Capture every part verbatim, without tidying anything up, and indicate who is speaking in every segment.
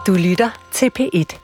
Speaker 1: Du lytter til P et.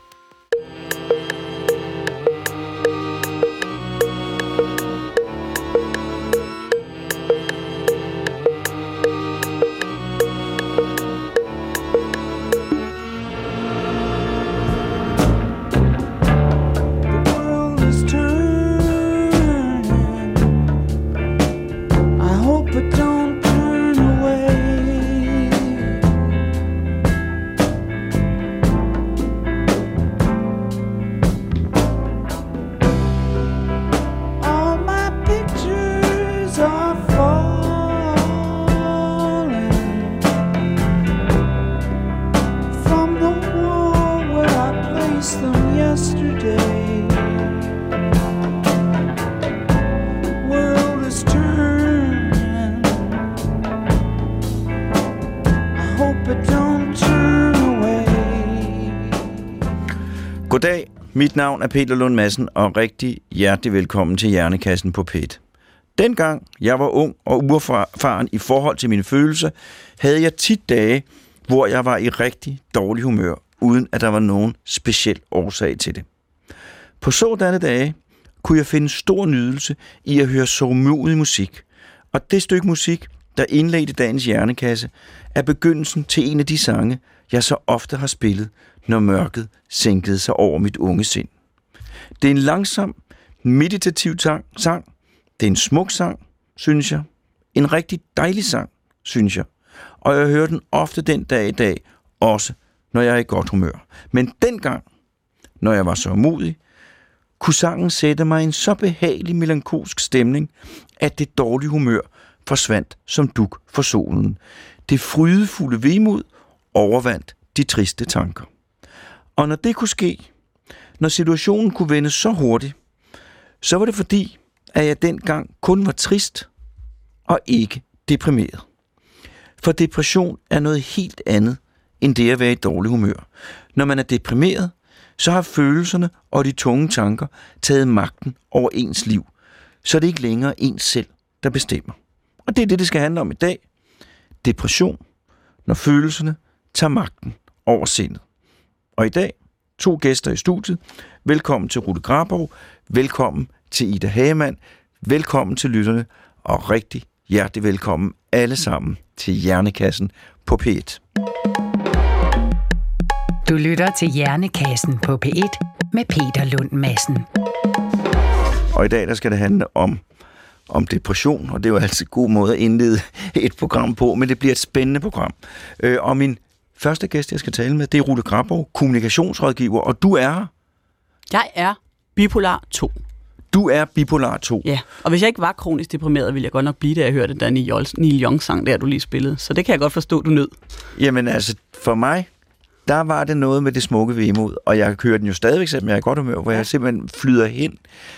Speaker 2: Goddag, mit navn er Peter Lund Madsen, og rigtig hjertelig velkommen til Hjernekassen på P et. Dengang jeg var ung og uerfaren i forhold til mine følelser, havde jeg tit dage, hvor jeg var i rigtig dårlig humør, uden at der var nogen speciel årsag til det. På sådanne dage kunne jeg finde stor nydelse i at høre sørgmodig musik, og det stykke musik, der indledte dagens hjernekasse, er begyndelsen til en af de sange, jeg så ofte har spillet, når mørket sænkede sig over mit unge sind. Det er en langsom, meditativ sang. Det er en smuk sang, synes jeg. En rigtig dejlig sang, synes jeg. Og jeg hører den ofte den dag i dag, også når jeg er i godt humør. Men dengang, når jeg var så modig, kunne sangen sætte mig i en så behagelig melankolsk stemning, at det dårlige humør forsvandt som dug for solen. Det frydefulde vemod overvandt de triste tanker. Og når det kunne ske, når situationen kunne vende så hurtigt, så var det fordi, at jeg dengang kun var trist og ikke deprimeret. For depression er noget helt andet end det at være i dårlig humør. Når man er deprimeret, så har følelserne og de tunge tanker taget magten over ens liv, så det er ikke længere ens selv, der bestemmer. Og det er det, det skal handle om i dag. Depression, når følelserne tager magten over sindet. Og i dag, to gæster i studiet. Velkommen til Rulle Graborg, velkommen til Ida Hagemann, velkommen til lytterne, og rigtig hjertelig velkommen alle sammen til Hjernekassen på P et.
Speaker 1: Du lytter til Hjernekassen på P et med Peter Lund Madsen.
Speaker 2: Og i dag der skal det handle om, om depression, og det er jo altid en god måde at indlede et program på, men det bliver et spændende program. Øh, og min første gæst, jeg skal tale med, det er Rulle Graborg, kommunikationsrådgiver, og du er...
Speaker 3: Jeg er bipolar to.
Speaker 2: Du er bipolar to.
Speaker 3: Ja, og hvis jeg ikke var kronisk deprimeret, ville jeg godt nok blive, da jeg hørte den der Neil Young-sang, der du lige spillede. Så det kan jeg godt forstå, du nød.
Speaker 2: Jamen altså, for mig, der var det noget med det smukke vemod, og jeg hører den jo stadigvæk, selvom jeg er i godt humør, hvor ja. jeg simpelthen flyder hen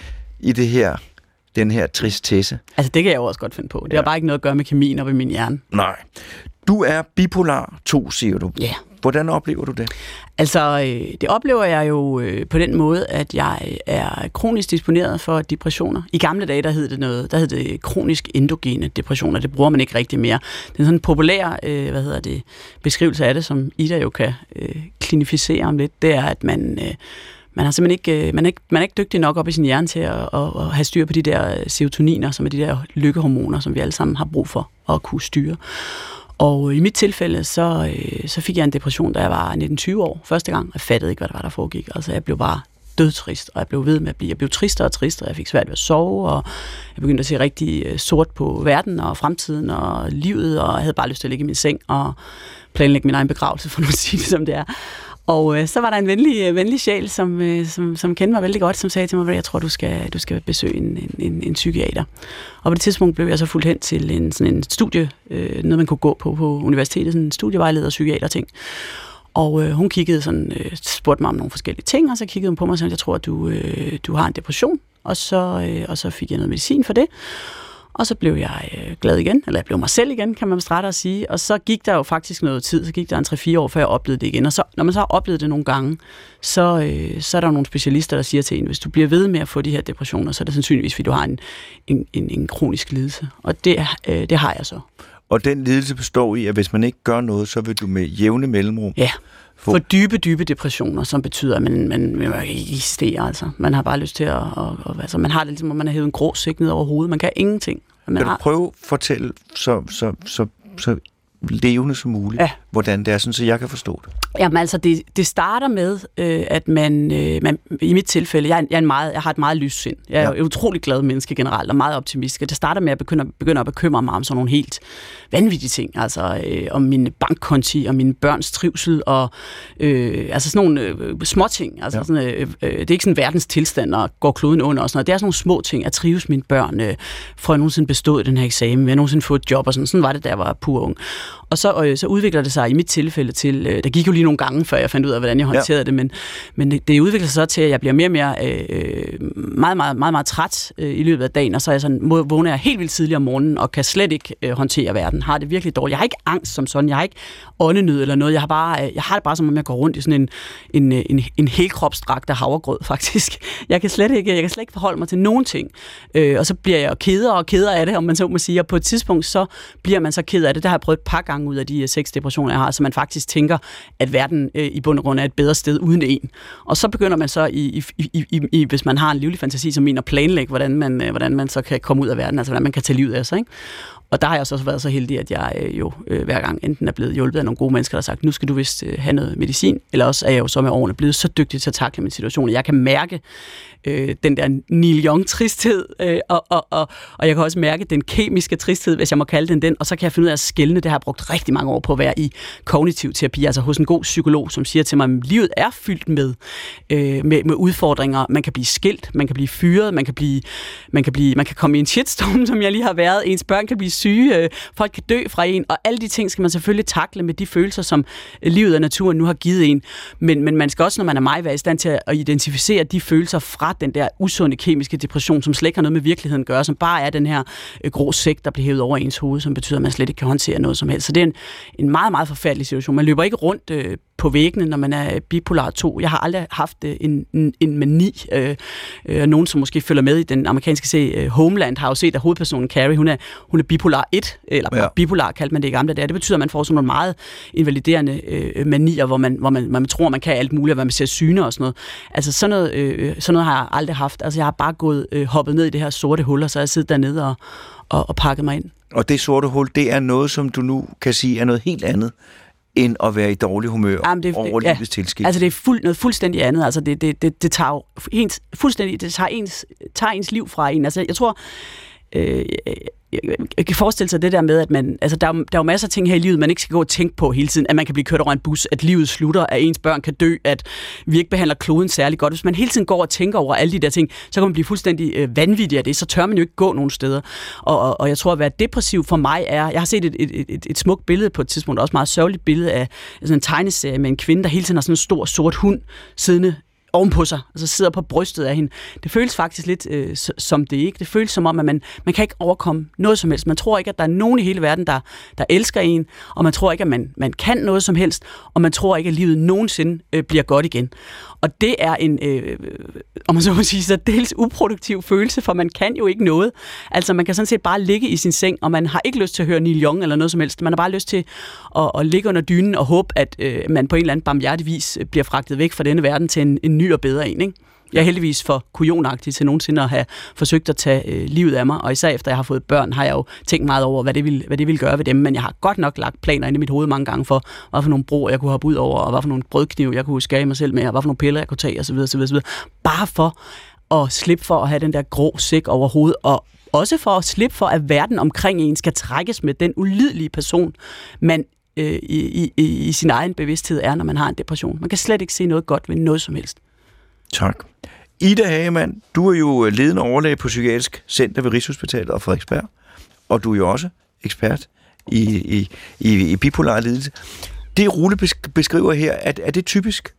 Speaker 2: i det her, den her tristesse. Altså,
Speaker 3: det kan jeg jo også godt finde på. Det ja. har bare ikke noget at gøre med kemien op i min hjerne.
Speaker 2: Nej. Du er bipolar to, siger du.
Speaker 3: Ja.
Speaker 2: Hvordan oplever du det?
Speaker 3: Altså, det oplever jeg jo på den måde, at jeg er kronisk disponeret for depressioner. I gamle dage, der hed det noget, der hed det kronisk endogene depressioner. Det bruger man ikke rigtig mere. Det er sådan en populær, øh, hvad hedder det, beskrivelse af det, som Ida jo kan øh, klinificere om lidt. Det er, at man, øh, man har simpelthen ikke, man er ikke, man er ikke dygtig nok op i sin hjerne til at, at, at have styr på de der serotoniner, som er de der lykkehormoner, som vi alle sammen har brug for at kunne styre. Og i mit tilfælde, så, øh, så fik jeg en depression, da jeg var nitten tyve år første gang. Jeg fattede ikke, hvad der var, der foregik. Altså, jeg blev bare dødtrist, og jeg blev ved med at blive. Jeg blev tristere og tristere, jeg fik svært ved at sove, og jeg begyndte at se rigtig øh, sort på verden og fremtiden og livet, og jeg havde bare lyst til at ligge i min seng og planlægge min egen begravelse, for nu at sige det, som det er. Og øh, så var der en venlig, venlig sjæl, som, øh, som, som kendte mig vældig godt, som sagde til mig, at jeg tror, du skal, du skal besøge en, en, en, en psykiater. Og på det tidspunkt blev jeg så fulgt hen til en, sådan en studie, øh, noget man kunne gå på på universitetet, sådan en studievejleder og psykiater-ting. Og øh, hun kiggede sådan, øh, spurgte mig om nogle forskellige ting, og så kiggede hun på mig og sagde, jeg tror, at du, øh, du har en depression. Og så, øh, og så fik jeg noget medicin for det. Og så blev jeg øh, glad igen, eller jeg blev mig selv igen, kan man starte at sige. Og så gik der jo faktisk noget tid, så gik der en tre fire år, før jeg oplevede det igen. Og så, når man så har oplevet det nogle gange, så, øh, så er der nogle specialister, der siger til en, hvis du bliver ved med at få de her depressioner, så er det sandsynligvis, fordi du har en, en, en, en kronisk lidelse. Og det, øh, det har jeg så.
Speaker 2: Og den lidelse består i, at hvis man ikke gør noget, så vil du med jævne mellemrum...
Speaker 3: Ja, for dybe, dybe depressioner, som betyder, at man, man, man ikke eksisterer. Altså. Man har bare lyst til at... Og, og, altså, man har det ligesom, at man har hævet en grå sæk ned over hovedet. Man kan ingenting. Man
Speaker 2: kan
Speaker 3: har...
Speaker 2: du prøve at fortælle så, så, så, så levende som muligt, ja. hvordan det er, sådan, så jeg kan forstå det?
Speaker 3: Jamen altså, det, det starter med, øh, at man, øh, man... I mit tilfælde, jeg, er, jeg, er en meget, jeg har et meget lyst sind. Jeg er ja. et utrolig glad menneske generelt, og meget optimistisk. Det starter med, at jeg begynder, begynder at bekymre mig om sådan nogle helt vanvittige ting. Altså øh, om mine bankkonti, og mine børns trivsel, og øh, altså sådan nogle øh, små ting. Altså, ja. sådan, øh, øh, det er ikke sådan verdens tilstand, og går kloden under og sådan noget. Det er sådan nogle små ting, at trives mine børn, øh, får jeg nogensinde bestået den her eksamen, vil jeg nogensinde få et job, og sådan. Sådan var det, da jeg var pur ung. Og så, øh, så udvikler det sig i mit tilfælde til, øh, der gik jo lige nogle gange, før jeg fandt ud af, hvordan jeg håndterede ja. det, men, men det, det udvikler sig så til, at jeg bliver mere og mere øh, meget, meget, meget, meget træt øh, i løbet af dagen, og så er jeg sådan, må, vågner jeg helt vildt tidligt om morgenen, og kan slet ikke øh, håndtere verden. Har det virkelig dårligt. Jeg har ikke angst som sådan, jeg har ikke åndenød eller noget, jeg har, bare, øh, jeg har det bare som om, jeg går rundt i sådan en, en, en, en helkropsdragt af havregrød, faktisk. Jeg kan slet ikke, jeg kan slet ikke forholde mig til nogen ting, øh, og så bliver jeg keder og keder af det, om man så må sige, og på et tidspunkt, så bliver man så ked af det. Det har jeg prøvet et par gange ud af de seks depressioner, jeg har, så man faktisk tænker, at verden øh, i bund og grund er et bedre sted uden det en. Og så begynder man så, i, i, i, i, hvis man har en livlig fantasi som min, at planlægge, hvordan man, øh, hvordan man så kan komme ud af verden, altså hvordan man kan tage livet af sig, ikke? Og der har jeg så været så heldig, at jeg øh, jo øh, hver gang enten er blevet hjulpet af nogle gode mennesker, der har sagt, nu skal du vist øh, have noget medicin, eller også er jeg jo så med årene blevet så dygtig til at takle min situation, jeg kan mærke øh, den der Neil Young-tristhed, øh, og, og, og, og jeg kan også mærke den kemiske tristhed, hvis jeg må kalde den den, og så kan jeg finde ud af at skelne. Det har jeg brugt rigtig mange år på at være i kognitiv terapi, altså hos en god psykolog, som siger til mig, at livet er fyldt med, øh, med, med udfordringer. Man kan blive skilt, man kan blive fyret, man kan, blive, man kan, blive, man kan komme i en shitstorm, som jeg lige har været. Ens børn kan blive syge, øh, folk kan dø fra en, og alle de ting skal man selvfølgelig takle med de følelser, som livet og naturen nu har givet en. Men, men man skal også, når man er mig, være i stand til at identificere de følelser fra den der usunde kemiske depression, som slet ikke har noget med virkeligheden at gøre, som bare er den her øh, grå sæk, der bliver hævet over ens hoved, som betyder, at man slet ikke kan håndtere noget som helst. Så det er en, en meget, meget forfærdelig situation. Man løber ikke rundt øh, på væggene, når man er bipolar to. Jeg har aldrig haft øh, en, en, en mani. Øh, øh, nogen, som måske følger med i den amerikanske serie Homeland, har jo set, at hovedpersonen Carrie, hun er, hun er bipolar et, eller ja. bipolar kaldte man det i gamle dage. Det betyder, at man får sådan nogle meget invaliderende øh, manier, hvor man, hvor man, man tror, man kan alt muligt, hvad man ser syne og sådan noget. Altså sådan noget, øh, sådan noget har jeg aldrig haft. Altså jeg har bare gået øh, hoppet ned i det her sorte hul, og så har jeg siddet dernede og, og, og pakket mig ind. Og
Speaker 2: det sorte hul, det er noget, som du nu kan sige er noget helt andet, end at være i dårlig humør Jamen det, over livets ja, tilskift.
Speaker 3: Altså det er fuld, noget fuldstændig andet. Altså det, det, det, det tager jo ens, fuldstændig, det tager ens, tager ens liv fra en. Altså jeg tror, øh, jeg kan forestille sig det der med, at man, altså der er, der er jo masser af ting her i livet, man ikke skal gå og tænke på hele tiden, at man kan blive kørt over en bus, at livet slutter, at ens børn kan dø, at vi ikke behandler kloden særlig godt. Hvis man hele tiden går og tænker over alle de der ting, så kan man blive fuldstændig øh, vanvittig af det, så tør man jo ikke gå nogen steder. Og, og, og jeg tror, at være depressiv for mig er, jeg har set et, et, et, et smukt billede på et tidspunkt, også meget sørgeligt billede af sådan en tegneserie med en kvinde, der hele tiden har sådan en stor sort hund siddende ovenpå sig, altså sidder på brystet af hende. Det føles faktisk lidt øh, som det ikke. Det føles som om, at man, man kan ikke overkomme noget som helst. Man tror ikke, at der er nogen i hele verden, der, der elsker en, og man tror ikke, at man, man kan noget som helst, og man tror ikke, at livet nogensinde øh, bliver godt igen. Og det er en, øh, om man så må sige, så dels uproduktiv følelse, for man kan jo ikke noget. Altså man kan sådan set bare ligge i sin seng, og man har ikke lyst til at høre Neil Young eller noget som helst. Man har bare lyst til at, at ligge under dynen og håbe, at øh, man på en eller anden barmhjertig vis bliver fragtet væk fra denne verden til en, en ny og bedre en, ikke? Jeg er heldigvis for kujonagtig til nogensinde at have forsøgt at tage øh, livet af mig, og især efter jeg har fået børn, har jeg jo tænkt meget over, hvad det vil, hvad det vil gøre ved dem, men jeg har godt nok lagt planer inde i mit hoved mange gange for, hvad for nogle broer jeg kunne hoppe ud over, og hvad for nogle brødkniv jeg kunne skære mig selv med, og hvad for nogle piller jeg kunne tage, osv. osv., osv. Bare for at slippe for at have den der grå sæk over hovedet, og også for at slippe for, at verden omkring en skal trækkes med den ulidelige person, man øh, i, i, i sin egen bevidsthed er, når man har en depression. Man kan slet ikke se noget godt ved noget som helst.
Speaker 2: Tak. Ida Hagemann, du er jo ledende overlæge på Psykiatrisk Center ved Rigshospitalet og Frederiksberg, og du er jo også ekspert i, i, i, i bipolar lidelse. Det Rulle beskriver her, er, er det typisk?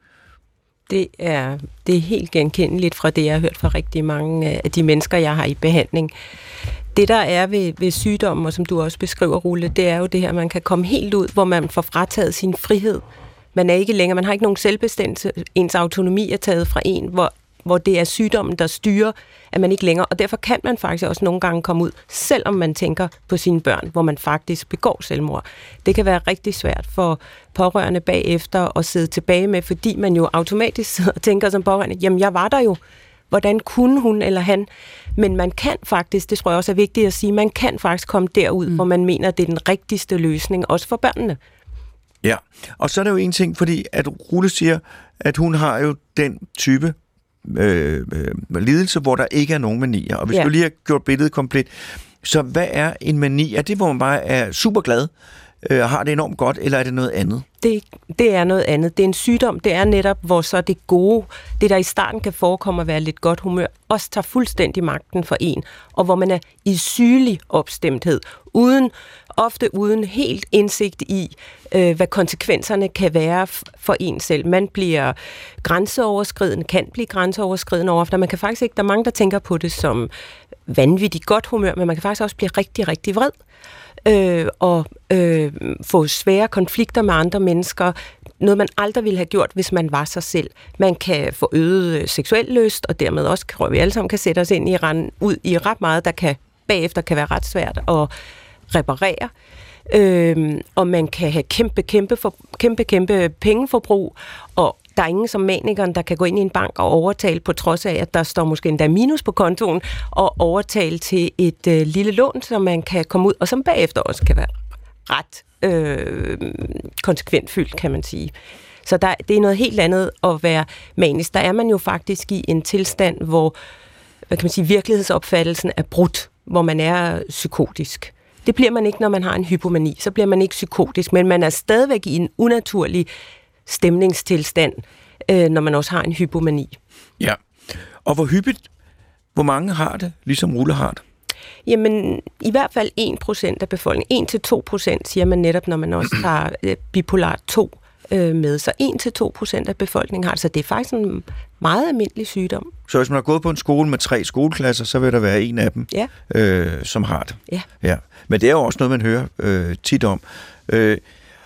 Speaker 4: Det er, det er helt genkendeligt fra det, jeg har hørt fra rigtig mange af de mennesker, jeg har i behandling. Det, der er ved, ved sygdommen, og som du også beskriver, Rulle, det er jo det her, man kan komme helt ud, hvor man får frataget sin frihed. Man er ikke længere, man har ikke nogen selvbestemmelse, ens autonomi er taget fra en, hvor hvor det er sygdommen, der styrer, at man ikke længere, og derfor kan man faktisk også nogle gange komme ud, selvom man tænker på sine børn, hvor man faktisk begår selvmord. Det kan være rigtig svært for pårørende bagefter at sidde tilbage med, fordi man jo automatisk sidder og tænker som pårørende, jamen jeg var der jo, hvordan kunne hun eller han? Men man kan faktisk, det tror jeg også er vigtigt at sige, man kan faktisk komme derud, mm. hvor man mener, det er den rigtigste løsning, også for børnene.
Speaker 2: Ja, og så er der jo en ting, fordi at Rulle siger, at hun har jo den type øh, øh, lidelse, hvor der ikke er nogen manier. Og hvis ja. du lige har gjort billedet komplet, så hvad er en mani? Er det, hvor man bare er super glad, øh, har det enormt godt, eller er det noget andet?
Speaker 4: Det, det er noget andet. Det er en sygdom, det er netop, hvor så det gode, det der i starten kan forekomme at være lidt godt humør, også tager fuldstændig magten for en, og hvor man er i sygelig opstemthed, uden, ofte uden helt indsigt i, øh, hvad konsekvenserne kan være for en selv. Man bliver grænseoverskridende, kan blive grænseoverskridende overfor. Man kan faktisk ikke, der er mange, der tænker på det som vanvittigt godt humør, men man kan faktisk også blive rigtig, rigtig vred. Øh, og øh, få svære konflikter med andre mennesker. Noget, man aldrig ville have gjort, hvis man var sig selv. Man kan få øget seksuel lyst, og dermed også, tror vi alle sammen, kan sætte os ind i rand, ud i ret meget, der kan bagefter kan være ret svært at reparere. Øh, og man kan have kæmpe, kæmpe, for, kæmpe, kæmpe pengeforbrug, og der er ingen som manikeren, der kan gå ind i en bank og overtale, på trods af, at der står måske endda minus på kontoen, og overtale til et øh, lille lån, som man kan komme ud, og som bagefter også kan være ret øh, konsekventfyldt, kan man sige. Så der, det er noget helt andet at være manisk. Der er man jo faktisk i en tilstand, hvor hvad kan man sige, virkelighedsopfattelsen er brudt, hvor man er psykotisk. Det bliver man ikke, når man har en hypomani. Så bliver man ikke psykotisk, men man er stadigvæk i en unaturlig stemningstilstand, øh, når man også har en hypomani.
Speaker 2: Ja, og hvor hyppigt, hvor mange har det, ligesom Rulle har det?
Speaker 4: Jamen, i hvert fald en procent af befolkningen. en til to procent siger man netop, når man også har øh, bipolar to øh, med. Så en til to procent af befolkningen har det. Så det er faktisk en meget almindelig sygdom.
Speaker 2: Så hvis man har gået på en skole med tre skoleklasser, så vil der være en af dem,
Speaker 4: ja.
Speaker 2: øh, som har det.
Speaker 4: Ja.
Speaker 2: Ja. Men det er jo også noget, man hører øh, tit om. Øh,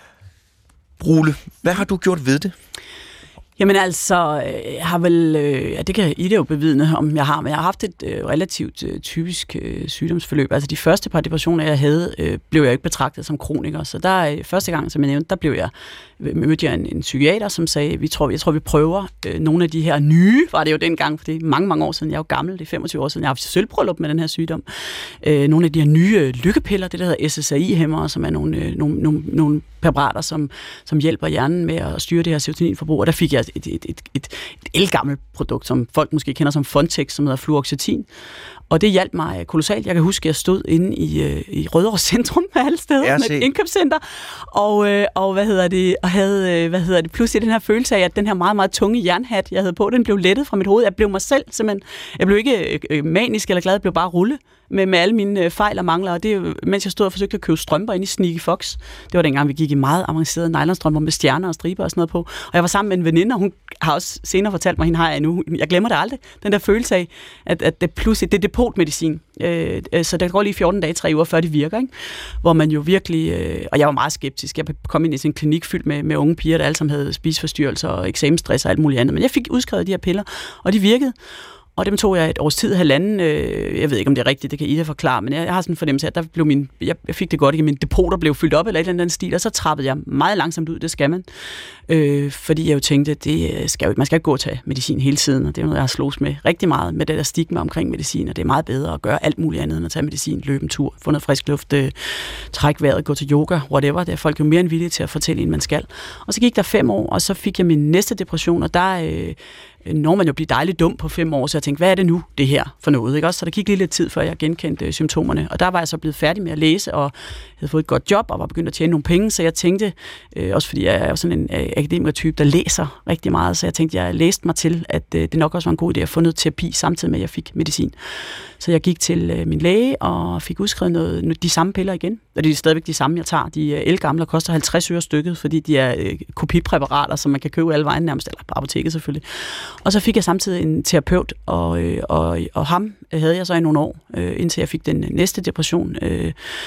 Speaker 2: Rulle, hvad har du gjort ved det?
Speaker 3: Jamen altså, jeg har vel, øh, ja, det kan I det jo bevidne, om jeg har, men jeg har haft et øh, relativt øh, typisk øh, sygdomsforløb. Altså de første par depressioner, jeg havde, øh, blev jeg ikke betragtet som kroniker. Så der øh, første gang, som jeg nævnte, der blev jeg, mødte jeg en, en psykiater, som sagde, vi tror, jeg tror, vi prøver øh, nogle af de her nye, var det jo dengang, for det er mange, mange år siden, jeg er jo gammel, det er femogtyve år siden, jeg har haft sølvbryllup med den her sygdom. Øh, nogle af de her nye øh, lykkepiller, det der hedder S S R I-hæmmere, som er nogle, øh, nogle, nogle, nogle præparater, som, som hjælper hjernen med at styre det her serotoninforbrug, og der fik jeg et, et, et, et, et elgammelt produkt, som folk måske kender som Fontex, som hedder fluoxetin. Og det hjalp mig kolossalt. Jeg kan huske, at jeg stod inde i, øh, i Rødovre Centrum med alle steder, med et indkøbscenter, og, øh, og hvad hedder det, og havde, øh, hvad hedder det, pludselig den her følelse af, at den her meget, meget tunge jernhat, jeg havde på, den blev lettet fra mit hoved. Jeg blev mig selv, simpelthen. Jeg blev ikke øh, manisk eller glad, jeg blev bare Rulle med, med alle mine øh, fejl og mangler. Og det, mens jeg stod og forsøgte at købe strømper ind i Sneaky Fox. Det var dengang, vi gik i meget avancerede nylonstrømper med stjerner og striber og sådan noget på. Og jeg var sammen med en veninde, og hun har også senere fortalt mig, hende har jeg nu. Jeg glemmer det aldrig. Den der følelse af, at, at det pludselig, det er depotmedicin. Øh, så der går lige fjorten dage, tre uger, før det virker, ikke? Hvor man jo virkelig, øh, og jeg var meget skeptisk. Jeg kom ind i sådan en klinik fyldt med, med unge piger, der alle sammen havde spiseforstyrrelser og eksamensstress og alt muligt andet. Men jeg fik udskrevet de her piller, og de virkede. Og dem tog jeg et års tid, halvanden. Øh, jeg ved ikke, om det er rigtigt, det kan I da forklare, men jeg, jeg har sådan en fornemmelse af, at der blev min, jeg, jeg fik det godt ikke, min depoter blev fyldt op eller et eller andet stil, og så trappede jeg meget langsomt ud, det skal man. Øh, fordi jeg jo tænkte, at det skal jo, man skal ikke gå og tage medicin hele tiden, og det er noget, jeg har slås med rigtig meget, med det der stigma omkring medicin, og det er meget bedre at gøre alt muligt andet end at tage medicin, løbe en tur, få noget frisk luft, øh, trække vejret, gå til yoga, whatever. Det er folk jo mere end villige til at fortælle en, man skal. Og så gik der fem år, og så fik jeg min næste depression, og der øh, når man jo bliver dejligt dum på fem år, så jeg tænkte, hvad er det nu, det her for noget, ikke også? Så der gik lige lidt tid, før jeg genkendte øh, symptomerne, og der var jeg så blevet færdig med at læse, og havde fået et godt job, og var begyndt at tjene nogle penge, så jeg tænkte, øh, også fordi jeg er sådan en øh, akademikertype, der læser rigtig meget, så jeg tænkte, jeg læste mig til, at øh, det nok også var en god idé at få noget terapi, samtidig med, at jeg fik medicin. Så jeg gik til øh, min læge, og fik udskrevet noget, de samme piller igen, og det er stadigvæk de samme, jeg tager. De er elgamle og koster halvtreds øre stykket, fordi de er øh, kopipræparater, som man kan købe alle vejen nærmest, eller på apoteket selvfølgelig. Og så fik jeg samtidig en terapeut, og, øh, og, og ham havde jeg så i nogle år, øh, indtil jeg fik den næste depression. Øh,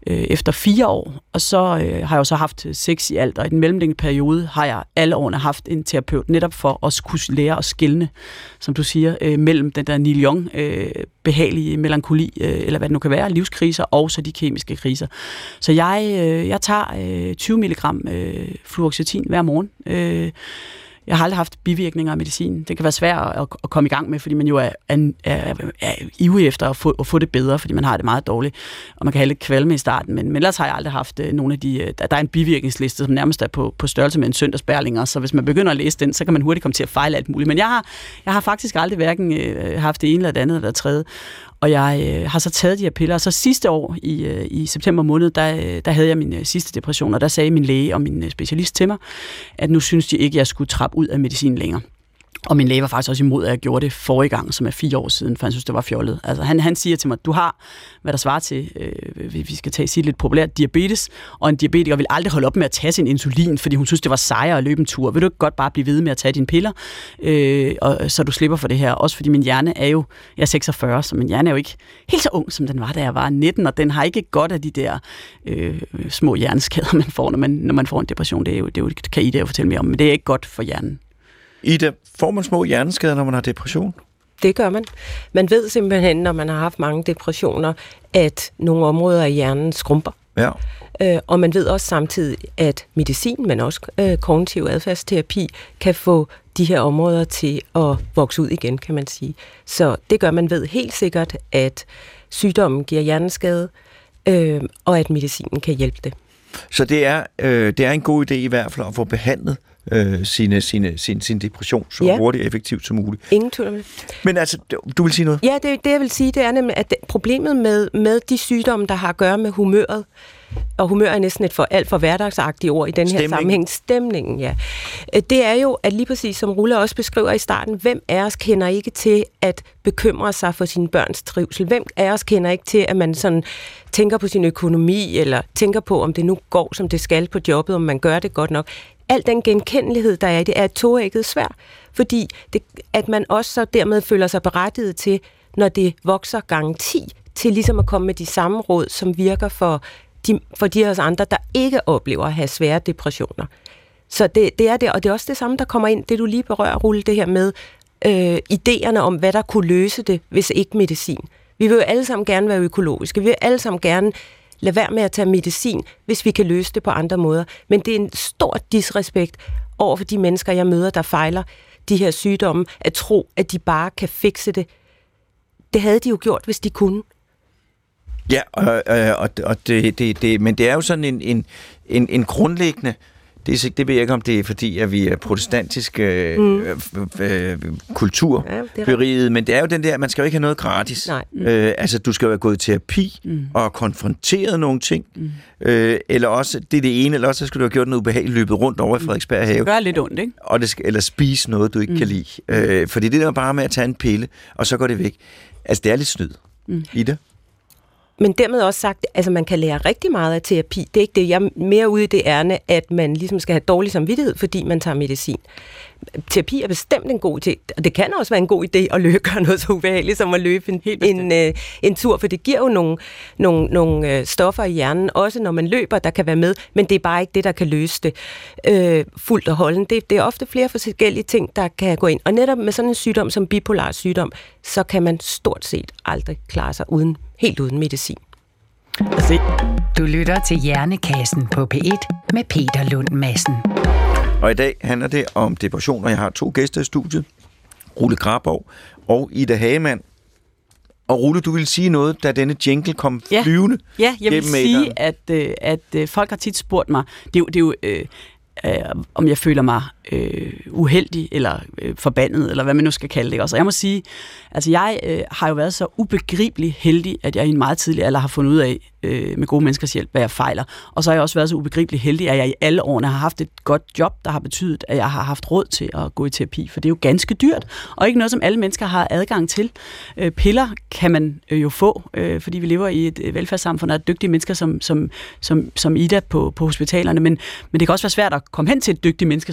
Speaker 3: øh, efter fire år, og så øh, har jeg jo så haft seks i alt, og i den mellemliggende periode har jeg alle årene haft en terapeut, netop for at kunne lære at skelne, som du siger, øh, mellem den der Neil Young øh, behagelige melankoli, øh, eller hvad det nu kan være, livskriser, og så de kemiske kriser. Så jeg, øh, jeg tager øh, tyve milligram øh, fluoxetin hver morgen. Øh, Jeg har aldrig haft bivirkninger af medicin. Det kan være svært at, at komme i gang med, fordi man jo er, er, er, er ivrig efter at få, at få det bedre, fordi man har det meget dårligt, og man kan have lidt kvalme i starten, men, men ellers har jeg aldrig haft uh, nogle af de... Uh, der er en bivirkningsliste, som nærmest er på, på størrelse med en søndagsbærlinger, så hvis man begynder at læse den, så kan man hurtigt komme til at fejle alt muligt. Men jeg har, jeg har faktisk aldrig hverken uh, haft det ene eller det andet eller det tredje, og jeg øh, har så taget de her piller, og så sidste år i, øh, i september måned, der, der havde jeg min øh, sidste depression, og der sagde min læge og min øh, specialist til mig, at nu synes de ikke, at jeg skulle trappe ud af medicin længere. Og min læge var faktisk også imod, at jeg gjorde det forrige gang, som er fire år siden, for han synes, det var fjollet. Altså, han, han siger til mig, du har, hvad der svarer til, øh, vi skal tage sige lidt populært, diabetes, og en diabetiker vil aldrig holde op med at tage sin insulin, fordi hun synes, det var sejere at løbe en tur. Vil du ikke godt bare blive ved med at tage dine piller, øh, og, så du slipper for det her? Også fordi min hjerne er jo, jeg er seksogfyrre, så min hjerne er jo ikke helt så ung, som den var, da jeg var nitten, og den har ikke godt af de der øh, små hjerneskader, man får, når man, når man får en depression. Det, er jo, det, er jo, det kan Ida jo fortælle mere om, men det er ikke godt for hjernen.
Speaker 2: Ida, får man små hjerneskader, når man har depression?
Speaker 4: Det gør man. Man ved simpelthen, når man har haft mange depressioner, at nogle områder af hjernen skrumper.
Speaker 2: Ja.
Speaker 4: Øh, og man ved også samtidig, at medicin, men også øh, kognitiv adfærdsterapi, kan få de her områder til at vokse ud igen, kan man sige. Så det gør, man ved helt sikkert, at sygdommen giver hjerneskade, øh, og at medicinen kan hjælpe det.
Speaker 2: Så det er, øh, det er en god idé i hvert fald at få behandlet øh, sine, sine, sin, sin depression så ja. hurtigt og effektivt som muligt.
Speaker 4: Ingen tvivl om det.
Speaker 2: Men altså, du vil sige noget?
Speaker 4: Ja, det, det jeg vil sige, det er nemlig, at det, problemet med, med de sygdomme, der har at gøre med humøret, og humør er næsten et for alt for hverdagsagtigt ord i den her
Speaker 2: Stemning.
Speaker 4: sammenhæng. Stemningen, ja. Det er jo, at lige præcis som Rulle også beskriver i starten, hvem af os kender ikke til at bekymre sig for sine børns trivsel? Hvem af os kender ikke til, at man sådan tænker på sin økonomi, eller tænker på, om det nu går, som det skal på jobbet, om man gør det godt nok? Al den genkendelighed, der er i det, er et toægget sværd, fordi det, at man også så dermed føler sig berettiget til, når det vokser gange ti, til ligesom at komme med de samme råd, som virker for de, for de af os andre, der ikke oplever at have svære depressioner. Så det, det er det, og det er også det samme, der kommer ind, det du lige berører, Rulle, det her med øh, idéerne om, hvad der kunne løse det, hvis ikke medicin. Vi vil jo alle sammen gerne være økologiske, vi vil alle sammen gerne lade være med at tage medicin, hvis vi kan løse det på andre måder. Men det er en stor disrespekt over for de mennesker, jeg møder, der fejler de her sygdomme, at tro, at de bare kan fikse det. Det havde de jo gjort, hvis de kunne.
Speaker 2: Ja, og, og, og det, det, det, men det er jo sådan en, en, en, en grundlæggende, det, er, det ved jeg ikke, om det er fordi, at vi er protestantisk øh, mm. øh, kulturberiget, ja, men det er jo den der, man skal jo ikke have noget gratis. Mm. Øh, altså, du skal jo have gået i terapi mm. og konfronteret nogle ting, mm. øh, eller også, det er det ene, eller også skal du have gjort noget ubehageligt, løbet rundt over i Frederiksberg Have.
Speaker 3: Det gør lidt ondt, ikke?
Speaker 2: Og det skal, eller spise noget, du ikke mm. kan lide. Øh, fordi det der bare med at tage en pille, og så går det væk. Altså, det er lidt snyd. Mm. Ida?
Speaker 4: Men dermed også sagt, altså man kan lære rigtig meget af terapi. Det er ikke det. Jeg er mere ude i det ærne, at man ligesom skal have dårlig samvittighed, fordi man tager medicin. Terapi er bestemt en god idé, og det kan også være en god idé at løbe, gøre noget så ubehageligt som at løbe en, en, en, en tur, for det giver jo nogle, nogle, nogle stoffer i hjernen, også når man løber, der kan være med, men det er bare ikke det, der kan løse det øh, fuldt og holden. Det, det er ofte flere forskellige ting, der kan gå ind. Og netop med sådan en sygdom som bipolar sygdom, så kan man stort set aldrig klare sig uden, helt uden medicin.
Speaker 1: Du lytter til Hjernekassen på P et med Peter Lund Madsen.
Speaker 2: Og i dag handler det om depression, og jeg har to gæster i studiet. Rulle Graborg og Ida Hagemann. Og Rulle, du ville sige noget, da denne jingle kom flyvende.
Speaker 3: Ja, ja jeg vil sige, at, at, at folk har tit spurgt mig, det er jo, det er jo øh, øh, om jeg føler mig øh, uheldig, eller øh, forbandet, eller hvad man nu skal kalde det. Og jeg må sige, altså jeg øh, har jo været så ubegribelig heldig, at jeg i en meget tidlig alder har fundet ud af, øh, med gode menneskers hjælp, hvad jeg fejler. Og så har jeg også været så ubegribelig heldig, at jeg i alle årene har haft et godt job, der har betydet, at jeg har haft råd til at gå i terapi, for det er jo ganske dyrt, og ikke noget, som alle mennesker har adgang til. Øh, piller kan man øh, jo få, øh, fordi vi lever i et øh, velfærdssamfund, og er dygtige mennesker som, som, som, som Ida på, på hospitalerne, men, men det kan også være svært at komme hen til et dygtigt menneske som Ida,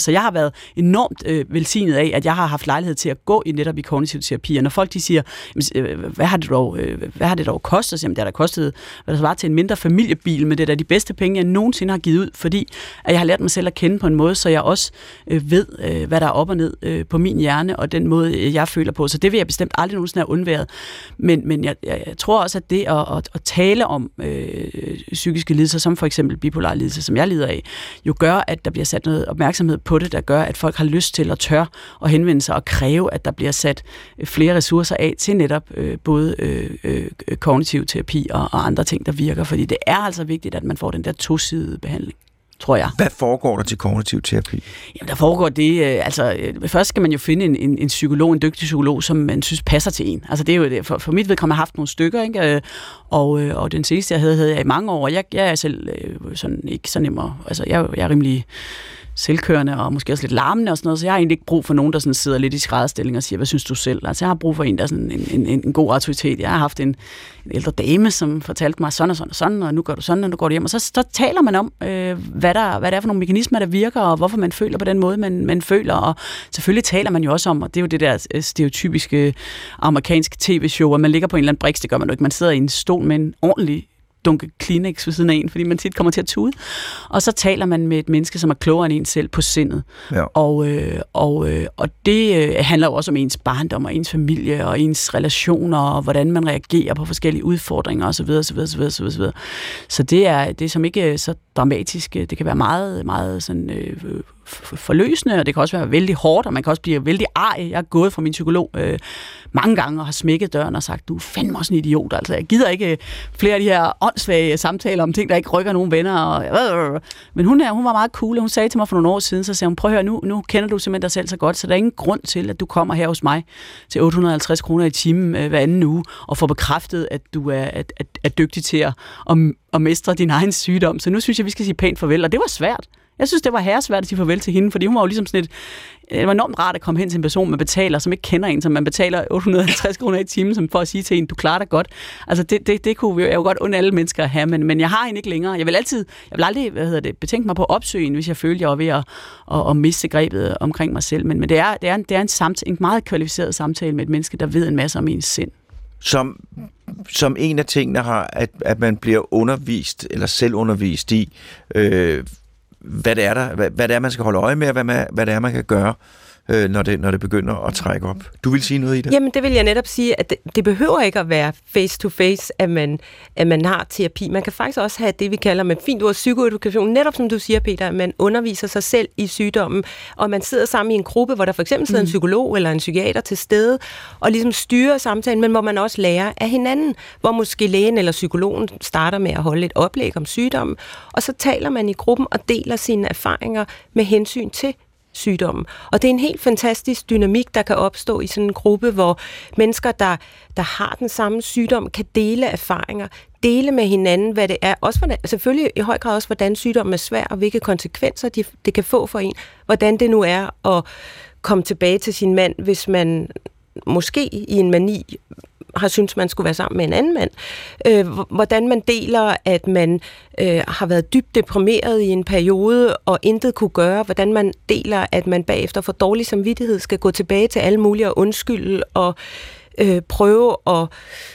Speaker 3: Så jeg har været enormt øh, velsignet af, at jeg har haft lejlighed til at gå i netop i kognitiv terapi. Og når folk de siger, øh, hvad har det dog, øh, hvad har det dog kostet? Så, jamen, det har da kostet, hvad der var til en mindre familiebil, men det er da de bedste penge, jeg nogensinde har givet ud, fordi at jeg har lært mig selv at kende på en måde, så jeg også øh, ved, øh, hvad der er op og ned øh, på min hjerne, og den måde, jeg føler på. Så det vil jeg bestemt aldrig nogensinde have undværet. Men, men jeg, jeg, jeg tror også, at det at, at, at tale om øh, psykiske lidelser, som for eksempel bipolar lidelse, som jeg lider af, jo gør, at der bliver sat noget opmærksomhed på det, der gør, at folk har lyst til at tør at henvende sig og kræve, at der bliver sat flere ressourcer af til netop øh, både øh, øh, kognitiv terapi og, og andre ting, der virker. Fordi det er altså vigtigt, at man får den der tosidede behandling, tror jeg.
Speaker 2: Hvad foregår der til kognitiv terapi? Jamen,
Speaker 3: der foregår det, øh, altså øh, først skal man jo finde en, en, en psykolog, en dygtig psykolog, som man synes passer til en. Altså det er jo det, for, for mit vedkommende har haft nogle stykker, ikke? Og, øh, og den seneste, jeg havde, havde jeg i mange år. Jeg, jeg er selv øh, sådan, ikke så nemmere, altså jeg, jeg er rimelig selvkørende og måske også lidt larmende og sådan noget, så jeg har egentlig ikke brug for nogen, der sådan sidder lidt i skrædderstilling og siger, hvad synes du selv? Altså jeg har brug for en, der er sådan en, en, en, en god autoritet. Jeg har haft en, en ældre dame, som fortalte mig sådan og sådan og sådan, og nu gør du sådan, og nu går du hjem. Og så, så taler man om, øh, hvad, der, hvad der er for nogle mekanismer, der virker, og hvorfor man føler på den måde, man, man føler. Og selvfølgelig taler man jo også om, og det er jo det der stereotypiske amerikanske tv-show, at man ligger på en eller anden briks, det gør man jo ikke. Man sidder i en stol med en ordentlig dunke Kleenex ved siden af en, fordi man tit kommer til at tude. Og så taler man med et menneske, som er klogere end en selv på sindet. Ja. Og, øh, og, øh, og det øh, handler jo også om ens barndom og ens familie og ens relationer og hvordan man reagerer på forskellige udfordringer osv. osv., osv., osv., osv. Så det er det er som ikke så dramatisk. Det kan være meget, meget sådan, øh, forløsende, og det kan også være vældig hårdt, og man kan også blive vældig arg. Jeg er gået fra min psykolog øh, mange gange og har smækket døren og sagt, du er fandme også en idiot. Altså, jeg gider ikke flere af de her åndssvage samtaler om ting, der ikke rykker nogen venner. Og, øh, øh. Men hun, er, hun var meget cool, og hun sagde til mig for nogle år siden, så sagde hun, prøv at høre, nu, nu kender du simpelthen dig selv så godt, så der er ingen grund til, at du kommer her hos mig til otte hundrede og halvtreds kroner i timen øh, hver anden uge, og får bekræftet, at du er, at, at, er dygtig til at, at, at mestre din egen sygdom. Så nu synes jeg, vi skal sige pænt farvel, og det var svært. Jeg synes, det var herresvært at sige farvel til hende, fordi hun var jo ligesom sådan et... Det var enormt rart at komme hen til en person, man betaler, som ikke kender en, som man betaler otte hundrede og halvtreds kroner i timen, som for at sige til en, du klarer dig godt. Altså, det, det, det kunne jeg jo godt undre alle mennesker at have, men, men jeg har hende ikke længere. Jeg vil altid, jeg vil aldrig, hvad hedder det, betænke mig på at opsøge en, hvis jeg følte, jeg var ved at, at, at miste grebet omkring mig selv. Men, men det er, det er, en, det er en, samtale, en meget kvalificeret samtale med et menneske, der ved en masse om ens sind.
Speaker 2: Som, som en af tingene har, at, at man bliver undervist, eller selvundervist i, øh, hvad det er, der, hvad, hvad det er, man skal holde øje med, og hvad, man, hvad det er, man kan gøre, øh, når, det, når det begynder at trække op. Du vil sige noget i det?
Speaker 4: Jamen, det vil jeg netop sige, at det, det behøver ikke at være face-to-face, at man, at man har terapi. Man kan faktisk også have det, vi kalder med fint ord psykoedukation, netop som du siger, Peter, at man underviser sig selv i sygdommen, og man sidder sammen i en gruppe, hvor der for eksempel sidder mm. en psykolog eller en psykiater til stede, og ligesom styrer samtalen, men hvor man også lærer af hinanden, hvor måske lægen eller psykologen starter med at holde et oplæg om sygdommen, og så taler man i gruppen og deler sine erfaringer med hensyn til sygdommen. Og det er en helt fantastisk dynamik, der kan opstå i sådan en gruppe, hvor mennesker, der, der har den samme sygdom, kan dele erfaringer, dele med hinanden, hvad det er. Også hvordan, selvfølgelig i høj grad også, hvordan sygdommen er svær, og hvilke konsekvenser de, det kan få for en. Hvordan det nu er at komme tilbage til sin mand, hvis man måske i en mani har syntes, man skulle være sammen med en anden mand. Øh, hvordan man deler, at man øh, har været dybt deprimeret i en periode, og intet kunne gøre. Hvordan man deler, at man bagefter for dårlig samvittighed skal gå tilbage til alle mulige og undskylde, og øh, prøve at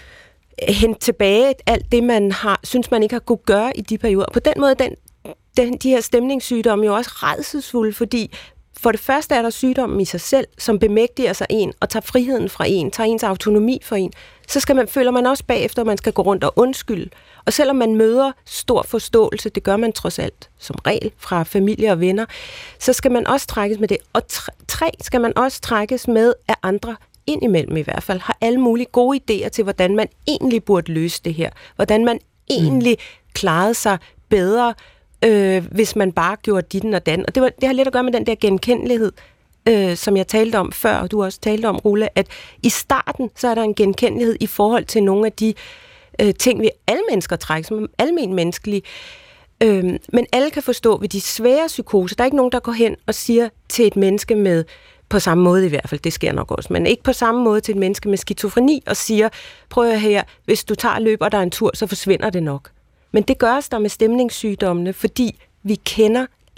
Speaker 4: hente tilbage alt det, man har synes, man ikke har kunne gøre i de perioder. På den måde, den, den, de her stemningssygdomme er jo også rædselsfulde, fordi for det første er der sygdommen i sig selv, som bemægtiger sig en og tager friheden fra en, tager ens autonomi fra en. Så skal man, føler man også bagefter, at man skal gå rundt og undskylde. Og selvom man møder stor forståelse, det gør man trods alt som regel fra familie og venner, så skal man også trækkes med det. Og tre, skal man også trækkes med af andre, indimellem i hvert fald, har alle mulige gode idéer til, hvordan man egentlig burde løse det her. Hvordan man egentlig klarede sig bedre, Øh, hvis man bare gjorde ditten og dan. Og det, var, det har lidt at gøre med den der genkendelighed, øh, som jeg talte om før, og du også talte om, Rulle, at i starten, så er der en genkendelighed i forhold til nogle af de øh, ting, vi alle mennesker trækker, som almen menneskelige. Øh, men alle kan forstå ved de svære psykoser. Der er ikke nogen, der går hen og siger til et menneske med, på samme måde i hvert fald, det sker nok også, men ikke på samme måde til et menneske med skizofreni og siger, prøv at her, hvis du tager løber der en tur, så forsvinder det nok. Men det gøres der med stemningssygdommene, fordi vi kender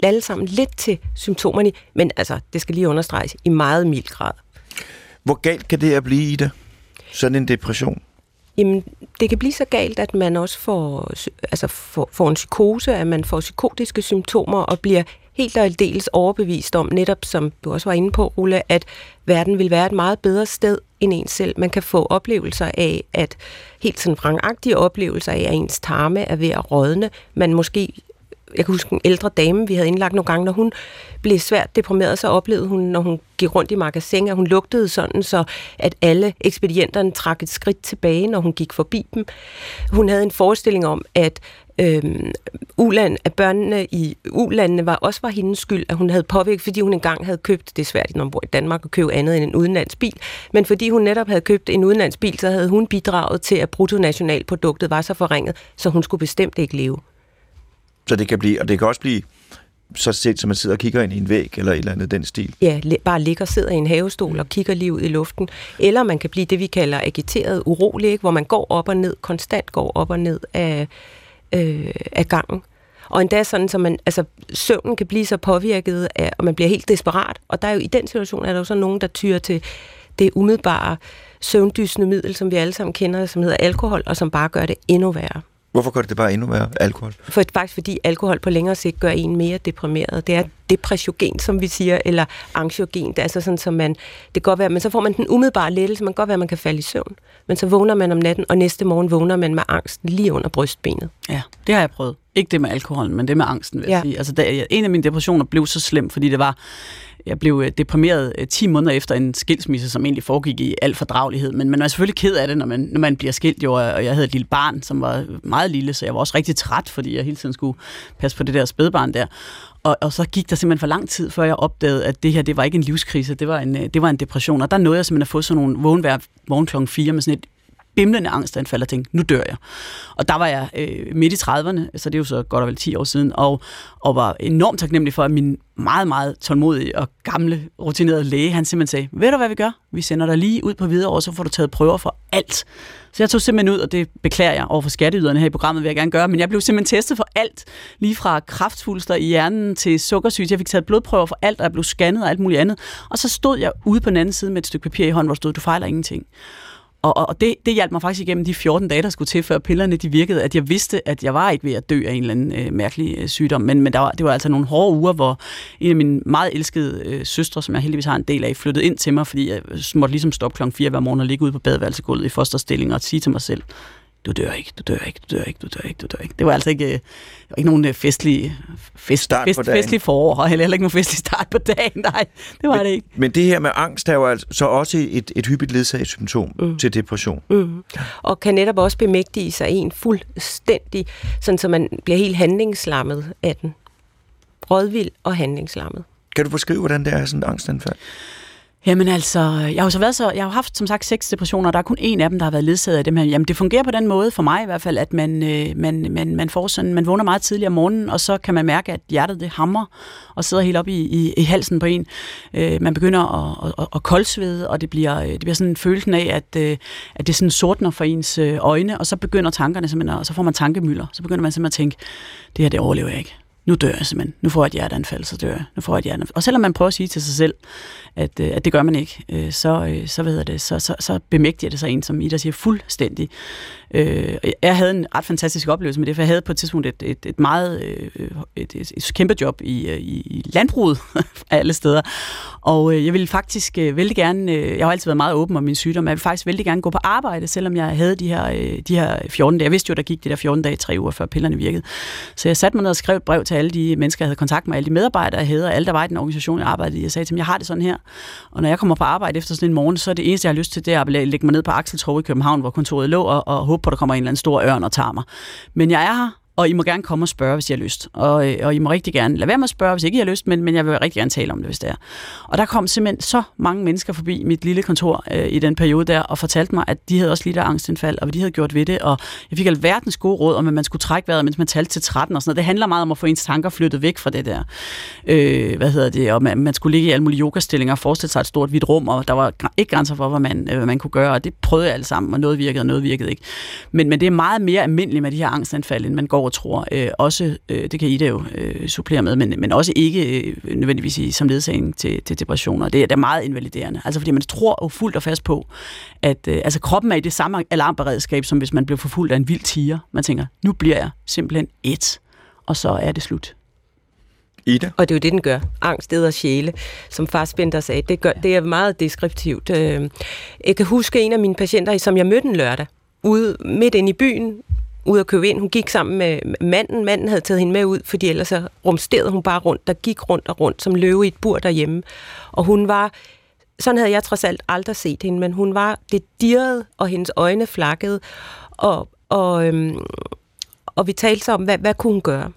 Speaker 4: alle sammen lidt til symptomerne, men altså, det skal lige understreges, i meget mild grad.
Speaker 2: Hvor galt kan det her blive, Ida? Sådan en depression?
Speaker 4: Jamen, det kan blive så galt, at man også får, altså får, får en psykose, at man får psykotiske symptomer og bliver helt og aldeles overbevist om, netop som du også var inde på, Rulle, at verden vil være et meget bedre sted end ens selv. Man kan få oplevelser af, at helt sådan vrangagtige oplevelser af, at ens tarme er ved at rådne. Man måske, jeg kan huske en ældre dame, vi havde indlagt nogle gange, når hun blev svært deprimeret, så oplevede hun, når hun gik rundt i magasin, at hun lugtede sådan, så at alle ekspedienterne trak et skridt tilbage, når hun gik forbi dem. Hun havde en forestilling om, at Øhm, uland, at børnene i ulandene var, også var hendes skyld, at hun havde påvirket, fordi hun engang havde købt, det er svært, når man bor i Danmark, at købe andet end en udenlandsbil, men fordi hun netop havde købt en udenlandsbil, så havde hun bidraget til, at bruttonationalproduktet var så forringet, så hun skulle bestemt ikke leve.
Speaker 2: Så det kan blive, og det kan også blive så set, som man sidder og kigger ind i en væg, eller et eller andet den stil.
Speaker 4: Ja, bare ligger og sidder i en havestol og kigger lige ud i luften. Eller man kan blive det, vi kalder agiteret urolig, hvor man går op og ned, konstant går op og ned af Øh, af gangen. Og endda sådan, så man, altså, søvnen kan blive så påvirket af, og man bliver helt desperat. Og der er jo i den situation, er der jo så nogen, der tyrer til det umiddelbare søvndysende middel, som vi alle sammen kender, som hedder alkohol, og som bare gør det endnu værre.
Speaker 2: Hvorfor gør det det bare endnu værre, alkohol?
Speaker 4: For faktisk fordi alkohol på længere sigt gør en mere deprimeret. Det er depressiogen, som vi siger, eller anxiogen. Det er altså sådan, så man, det kan godt være, men så får man den umiddelbare lettelse. Man kan godt være, at man kan falde i søvn. Men så vågner man om natten, og næste morgen vågner man med angsten lige under brystbenet.
Speaker 3: Ja, det har jeg prøvet. Ikke det med alkoholen, men det med angsten, vil jeg ja. sige. Altså, da, en af mine depressioner blev så slem, fordi det var, jeg blev deprimeret ti måneder efter en skilsmisse, som egentlig foregik i al fordragelighed. Men man er selvfølgelig ked af det, når man, når man bliver skilt. Jo, og jeg havde et lille barn, som var meget lille, så jeg var også rigtig træt, fordi jeg hele tiden skulle passe på det der spædbarn der. Og, og så gik der simpelthen for lang tid, før jeg opdagede, at det her, det var ikke en livskrise, det var en, det var en depression. Og der nåede jeg simpelthen at få sådan nogle vågen hver morgen klokken fire med sådan et bimlende angstanfald og tænkte, nu dør jeg. Og der var jeg øh, midt i trediverne, så det er jo så godt og vel ti år siden, og, og var enormt taknemmelig for, at min meget, meget tålmodige og gamle, rutinerede læge, han simpelthen sagde, ved du hvad vi gør? Vi sender dig lige ud på Hvidovre, så får du taget prøver for alt. Så jeg tog simpelthen ud, og det beklager jeg over for skatteyderne her i programmet, vil jeg gerne gøre, men jeg blev simpelthen testet for alt, lige fra kræftsvulster i hjernen til sukkersyge. Jeg fik taget blodprøver for alt, og jeg blev scannet og alt muligt andet. Og så stod jeg ude på den anden side med et stykke papir i hånden, hvor der stod, du fejler ingenting. Og, og det, det hjalp mig faktisk igennem de fjorten dage, der skulle til, før pillerne de virkede, at jeg vidste, at jeg var ikke ved at dø af en eller anden øh, mærkelig øh, sygdom. Men, men der var, det var altså nogle hårde uger, hvor en af mine meget elskede øh, søstre, som jeg heldigvis har en del af, flyttede ind til mig, fordi jeg måtte ligesom stoppe klokken fire hver morgen og ligge ude på badeværelsegulvet i fosterstilling og sige til mig selv, du dør ikke, du dør ikke, du dør ikke, du dør ikke, du dør ikke. Det var altså ikke, det var ikke nogen festlig, fest, fest, festlig forår, eller heller ikke nogen festlig start på dagen, nej, det var
Speaker 2: men,
Speaker 3: det ikke.
Speaker 2: Men det her med angst er jo altså så også et, et hyppigt ledsagssymptom mm. til depression.
Speaker 4: Mm. Og kan netop også bemægtige sig en fuldstændig, sådan så man bliver helt handlingslammet af den. Rådvild og handlingslammet.
Speaker 2: Kan du beskrive, hvordan det er sådan et angstanfald?
Speaker 3: Jamen altså, jeg har jo så været så, jeg har haft som sagt seks depressioner, og der er kun en af dem, der har været ledsaget af dem her. Jamen det fungerer på den måde, for mig i hvert fald, at man, øh, man, man, man får sådan, man vågner meget tidligere om morgenen, og så kan man mærke, at hjertet det hamrer og sidder helt op i, i, i halsen på en. Øh, man begynder at, at, at koldsvede, og det bliver, det bliver sådan en følelse af, at, øh, at det sådan sortner for ens øjne, og så begynder tankerne simpelthen, og så får man tankemylder. Så begynder man simpelthen at tænke, det her, det overlever jeg ikke. Nu dør jeg simpelthen. Nu får jeg et hjerteanfald, så dør jeg. Nu får jeg et hjerteanfald. Og selvom man prøver at sige til sig selv, at, at det gør man ikke, så, så, ved jeg det, så, så, så bemægtiger det sig en, som Ida siger, fuldstændig. Jeg havde en ret fantastisk oplevelse med det, for jeg havde på et tidspunkt et, et, et meget et, et, et kæmpe job i, i, i landbruget af alle steder. Og jeg ville faktisk vældig gerne, jeg har altid været meget åben om min sygdom, men jeg ville faktisk vældig gerne gå på arbejde, selvom jeg havde de her, de her fjorten dage. Jeg vidste jo, der gik de der fjorten dage, tre uger før pillerne virkede. Så jeg satte mig ned og skrev et brev til alle de mennesker, jeg havde kontakt med, alle de medarbejdere, jeg havde, og alle, der var i den organisation, jeg arbejdede i. Jeg sagde til dem, jeg har det sådan her. Og når jeg kommer på arbejde efter sådan en morgen, så er det eneste, jeg har lyst til, det er at lægge mig ned på Axeltorv i København, hvor kontoret lå, og, og håbe på, at der kommer en eller anden stor ørn og tager mig. Men jeg er her, og I må gerne komme og spørge, hvis I har lyst. Og, og I må rigtig gerne lade være med at spørge, hvis ikke I har lyst, men, men jeg vil rigtig gerne tale om det, hvis det er. Og der kom simpelthen så mange mennesker forbi mit lille kontor øh, i den periode der, og fortalte mig, at de havde også lidt af angstanfald, og hvad de havde gjort ved det. Og jeg fik alverdens gode råd om, at man skulle trække vejret, mens man talte til tretten og sådan noget. Det handler meget om at få ens tanker flyttet væk fra det der. Øh, hvad hedder det? Og man, man skulle ligge i alle mulige yogastillinger og forestille sig et stort hvidt rum, og der var ikke grænser for, hvad man, hvad man kunne gøre. Og det prøvede jeg alle sammen, og noget virkede, og noget virkede ikke. Men, men det er meget mere almindeligt med de her angstanfald, end man går tror. Øh, også, øh, det kan Ida jo øh, supplere med, men, men også ikke øh, nødvendigvis i, som ledsagen til, til depressioner. Det er, det er meget invaliderende. Altså fordi man tror jo fuldt og fast på, at øh, altså, kroppen er i det samme alarmberedskab, som hvis man blev forfulgt af en vild tiger. Man tænker, nu bliver jeg simpelthen et, og så er det slut.
Speaker 2: Ida?
Speaker 4: Og det er jo det, den gør. Angst æder sjæle, som Fassbinder sagde. Det, gør, det er meget deskriptivt. Jeg kan huske en af mine patienter, som jeg mødte en lørdag, ude midt inde i byen, ude at købe ind. Hun gik sammen med manden. Manden havde taget hende med ud, fordi ellers så rumsterede hun bare rundt, der gik rundt og rundt som løve i et bur derhjemme. Og hun var, sådan havde jeg trods alt aldrig set hende, men hun var, det dirrede, og hendes øjne flakkede, og, og, øhm, og vi talte så om, hvad, hvad kunne hun gøre?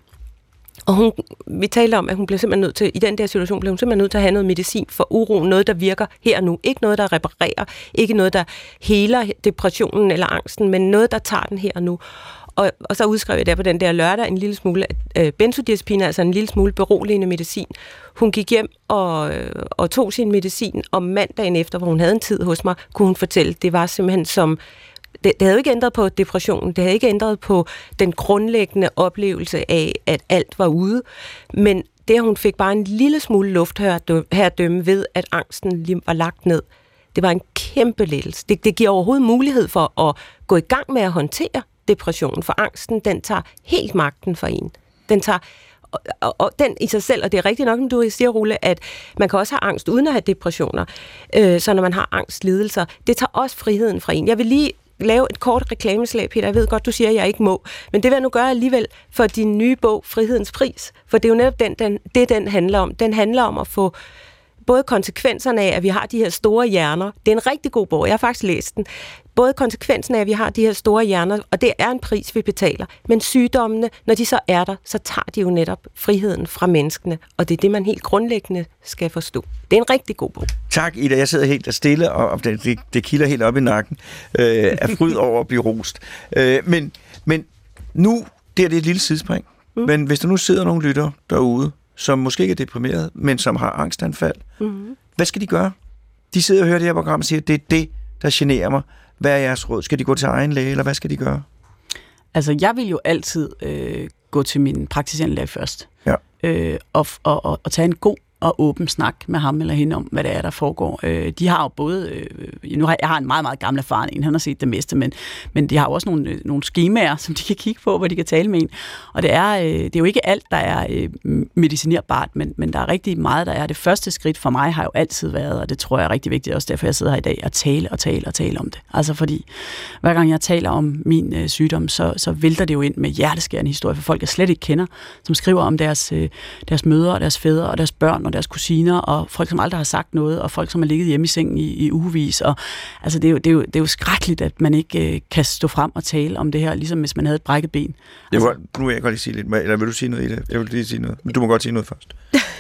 Speaker 4: Og hun, vi talte om, at hun blev simpelthen nødt til, i den der situation, blev hun simpelthen nødt til at have noget medicin for uroen, noget, der virker her og nu. Ikke noget, der reparerer, ikke noget, der heler depressionen eller angsten, men noget, der tager den her og nu. Og, og så udskrev jeg der på den der lørdag en lille smule øh, benzodiazepiner, altså en lille smule beroligende medicin. Hun gik hjem og, og tog sin medicin, og mandagen efter, hvor hun havde en tid hos mig, kunne hun fortælle, det var simpelthen som... Det, det havde ikke ændret på depressionen, det havde ikke ændret på den grundlæggende oplevelse af, at alt var ude, men det, hun fik bare en lille smule luft herredømme ved, at angsten lige var lagt ned. Det var en kæmpe lettelse. Det, det giver overhovedet mulighed for at gå i gang med at håndtere depressionen, for angsten, den tager helt magten for en. Den tager... Og, og, og den i sig selv, og det er rigtigt nok, som du siger, Rulle, at man kan også have angst uden at have depressioner. Øh, så når man har angstlidelser, det tager også friheden fra en. Jeg vil lige lave et kort reklameslag, Peter. Jeg ved godt, du siger, at jeg ikke må. Men det vil jeg nu gøre alligevel for din nye bog, Frihedens Pris. For det er jo netop den, den, det, den handler om. Den handler om at få både konsekvenserne af, at vi har de her store hjerner. Det er en rigtig god bog. Jeg har faktisk læst den. Både konsekvensen af, at vi har de her store hjerner, og det er en pris, vi betaler. Men sygdommene, når de så er der, så tager de jo netop friheden fra menneskene. Og det er det, man helt grundlæggende skal forstå. Det er en rigtig god bog.
Speaker 2: Tak, Ida. Jeg sidder helt stille, og det, det, det kilder helt op i nakken øh, af fryd over at blive rost. Øh, men, men nu, det er det et lille sidespring. Mm. Men hvis der nu sidder nogle lyttere derude, som måske ikke er deprimeret, men som har angstanfald, mm. hvad skal de gøre? De sidder og hører det her program og siger, at det er det, der generer mig. Hvad er jeres råd? Skal de gå til egen læge, eller hvad skal de gøre?
Speaker 3: Altså, jeg vil jo altid øh, gå til min praktiserende læge først.
Speaker 2: Ja.
Speaker 3: Øh, og, og, og, og tage en god og åben snak med ham eller hende om, hvad det er, der foregår. Øh, de har jo både... Øh, nu har jeg har en meget, meget gammel erfaring, han har set det meste, men, men de har jo også nogle, øh, nogle skemaer, som de kan kigge på, hvor de kan tale med en. Og det er, øh, det er jo ikke alt, der er øh, medicinerbart, men, men der er rigtig meget, der er. Det første skridt for mig har jo altid været, og det tror jeg er rigtig vigtigt, også derfor jeg sidder her i dag, at tale og tale og tale om det. Altså fordi, hver gang jeg taler om min øh, sygdom, så, så vælter det jo ind med hjerteskærende historier, for folk, jeg slet ikke kender, som skriver om deres, øh, deres mødre og deres fædre og deres børn og deres kusiner, og folk, som aldrig har sagt noget, og folk, som har ligget hjemme i sengen i, i ugevis. Og, altså, det er, jo, det, er jo, det er jo skrækkeligt, at man ikke øh, kan stå frem og tale om det her, ligesom hvis man havde et brækket ben. Altså,
Speaker 2: var, nu vil jeg godt lige sige lidt, eller vil du sige noget, Ida? Jeg vil lige sige noget, men du må godt sige noget først.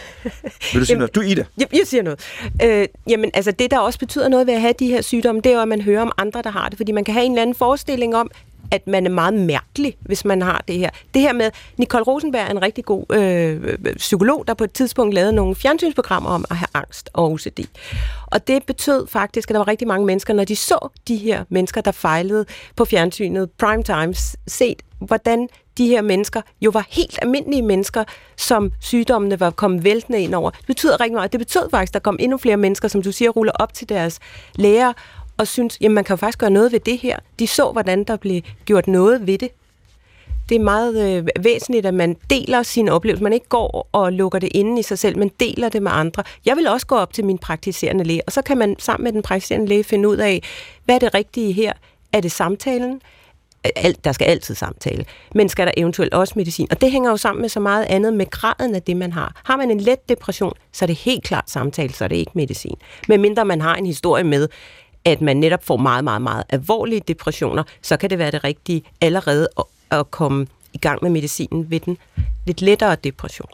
Speaker 2: Vil du sige noget? Du, Ida?
Speaker 4: Jeg, jeg siger noget. Øh, jamen, altså det, der også betyder noget ved at have de her sygdomme, det er jo, at man hører om andre, der har det, fordi man kan have en eller anden forestilling om, at man er meget mærkelig, hvis man har det her. Det her med, Nicole Rosenberg er en rigtig god øh, psykolog, der på et tidspunkt lavede nogle fjernsynsprogrammer om at have angst og O C D. Og det betød faktisk, at der var rigtig mange mennesker, når de så de her mennesker, der fejlede på fjernsynet, prime times, set, hvordan de her mennesker jo var helt almindelige mennesker, som sygdommene var kommet væltende ind over. Det betyder rigtig meget. Det betød faktisk, at der kom endnu flere mennesker, som du siger, ruller op til deres læger, og synes, jamen man kan jo faktisk gøre noget ved det her. De så, hvordan der blev gjort noget ved det. Det er meget øh, væsentligt, at man deler sine oplevelser. Man ikke går og lukker det inde i sig selv, men deler det med andre. Jeg vil også gå op til min praktiserende læge, og så kan man sammen med den praktiserende læge finde ud af, hvad er det rigtige her? Er det samtalen? Alt, der skal altid samtale. Men skal der eventuelt også medicin? Og det hænger jo sammen med så meget andet med graden af det, man har. Har man en let depression, så er det helt klart samtale, så er det ikke medicin. Medmindre man har en historie med, at man netop får meget, meget, meget alvorlige depressioner, så kan det være det rigtige allerede at, at komme i gang med medicinen ved den lidt lettere depression.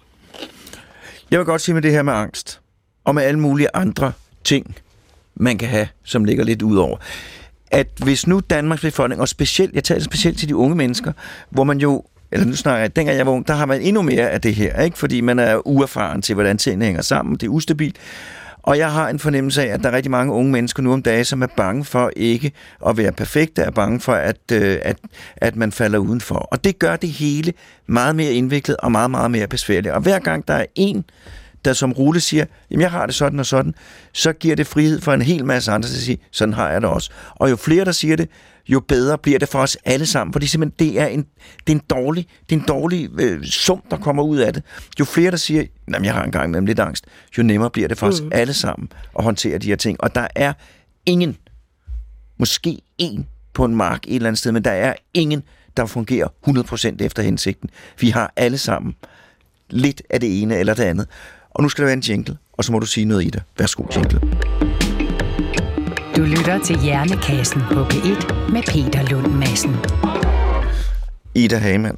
Speaker 2: Jeg vil godt sige med det her med angst, og med alle mulige andre ting, man kan have, som ligger lidt ud over, at hvis nu Danmarks befolkning, og specielt, jeg taler specielt til de unge mennesker, hvor man jo, eller nu snakker jeg, dengang jeg var ung, der har man endnu mere af det her, ikke? Fordi man er uerfaren til, hvordan tingene hænger sammen, det er ustabilt. Og jeg har en fornemmelse af, at der er rigtig mange unge mennesker nu om dagen, som er bange for ikke at være perfekte, er bange for, at, øh, at, at man falder udenfor. Og det gør det hele meget mere indviklet og meget, meget mere besværligt. Og hver gang der er en, der som Rule siger, jamen jeg har det sådan og sådan, så giver det frihed for en hel masse andre til at sige, sådan har jeg det også. Og jo flere, der siger det, jo bedre bliver det for os alle sammen, fordi simpelthen det er en, det er en dårlig, det er en dårlig øh, sum, der kommer ud af det. Jo flere, der siger, jamen jeg har engang imellem lidt angst, jo nemmere bliver det for os mm. alle sammen at håndtere de her ting. Og der er ingen, måske en på en mark et eller andet sted, men der er ingen, der fungerer hundrede procent efter hensigten. Vi har alle sammen lidt af det ene eller det andet. Og nu skal der være en jingle, og så må du sige noget i det. Værsgo, jingle.
Speaker 1: Du lytter til Hjernekassen på P et med Peter Lund Madsen.
Speaker 2: Ida Hamann.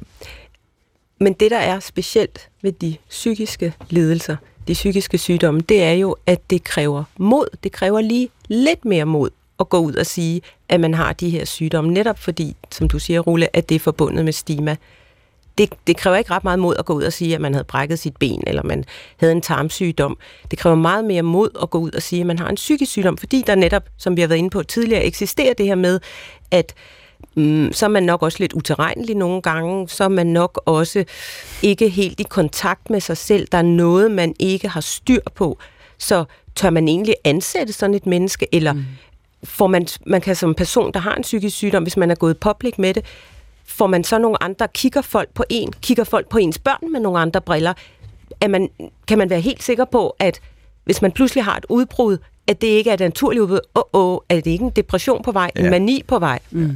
Speaker 4: Men det, der er specielt ved de psykiske lidelser, de psykiske sygdomme, det er jo, at det kræver mod. Det kræver lige lidt mere mod at gå ud og sige, at man har de her sygdomme. Netop fordi, som du siger, Rulle, at det er forbundet med stigma. Det, det kræver ikke ret meget mod at gå ud og sige, at man havde brækket sit ben, eller man havde en tarmsygdom. Det kræver meget mere mod at gå ud og sige, at man har en psykisk sygdom, fordi der netop, som vi har været inde på tidligere, eksisterer det her med, at mm, så er man nok også lidt utilregnelig nogle gange, så er man nok også ikke helt i kontakt med sig selv. Der er noget, man ikke har styr på. Så tør man egentlig ansætte sådan et menneske, eller mm. får man, man kan som person, der har en psykisk sygdom, hvis man er gået public med det, får man så nogle andre, kigger folk på en, kigger folk på ens børn med nogle andre briller, er man, kan man være helt sikker på, at hvis man pludselig har et udbrud, at det ikke er et naturligt udbrud, åh, åh, er det ikke en depression på vej, ja. En mani på vej? Mm.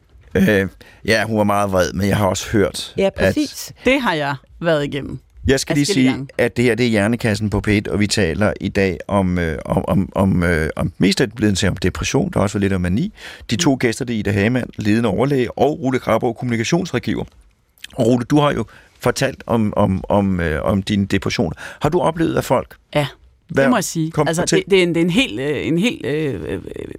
Speaker 2: Øh, ja, hun var meget vred, men jeg har også hørt,
Speaker 4: ja, præcis.
Speaker 3: At det har jeg været igennem.
Speaker 2: Jeg skal lige sige, gang. at det her det er Hjernekassen på P et, og vi taler i dag om, øh, om, om, om, øh, om mest af det blevet til om depression, der også var lidt om mani. De to mm. gæster, det er Ida Hamann, ledende overlæge, og Rulle Krabov, kommunikationsrådgiver. Og Rulle, du har jo fortalt om, om, om, øh, om dine depressioner. Har du oplevet af folk?
Speaker 3: Ja, Hvad? det må jeg sige. Kom, altså, det, det, er en, det er en helt en, hel, øh,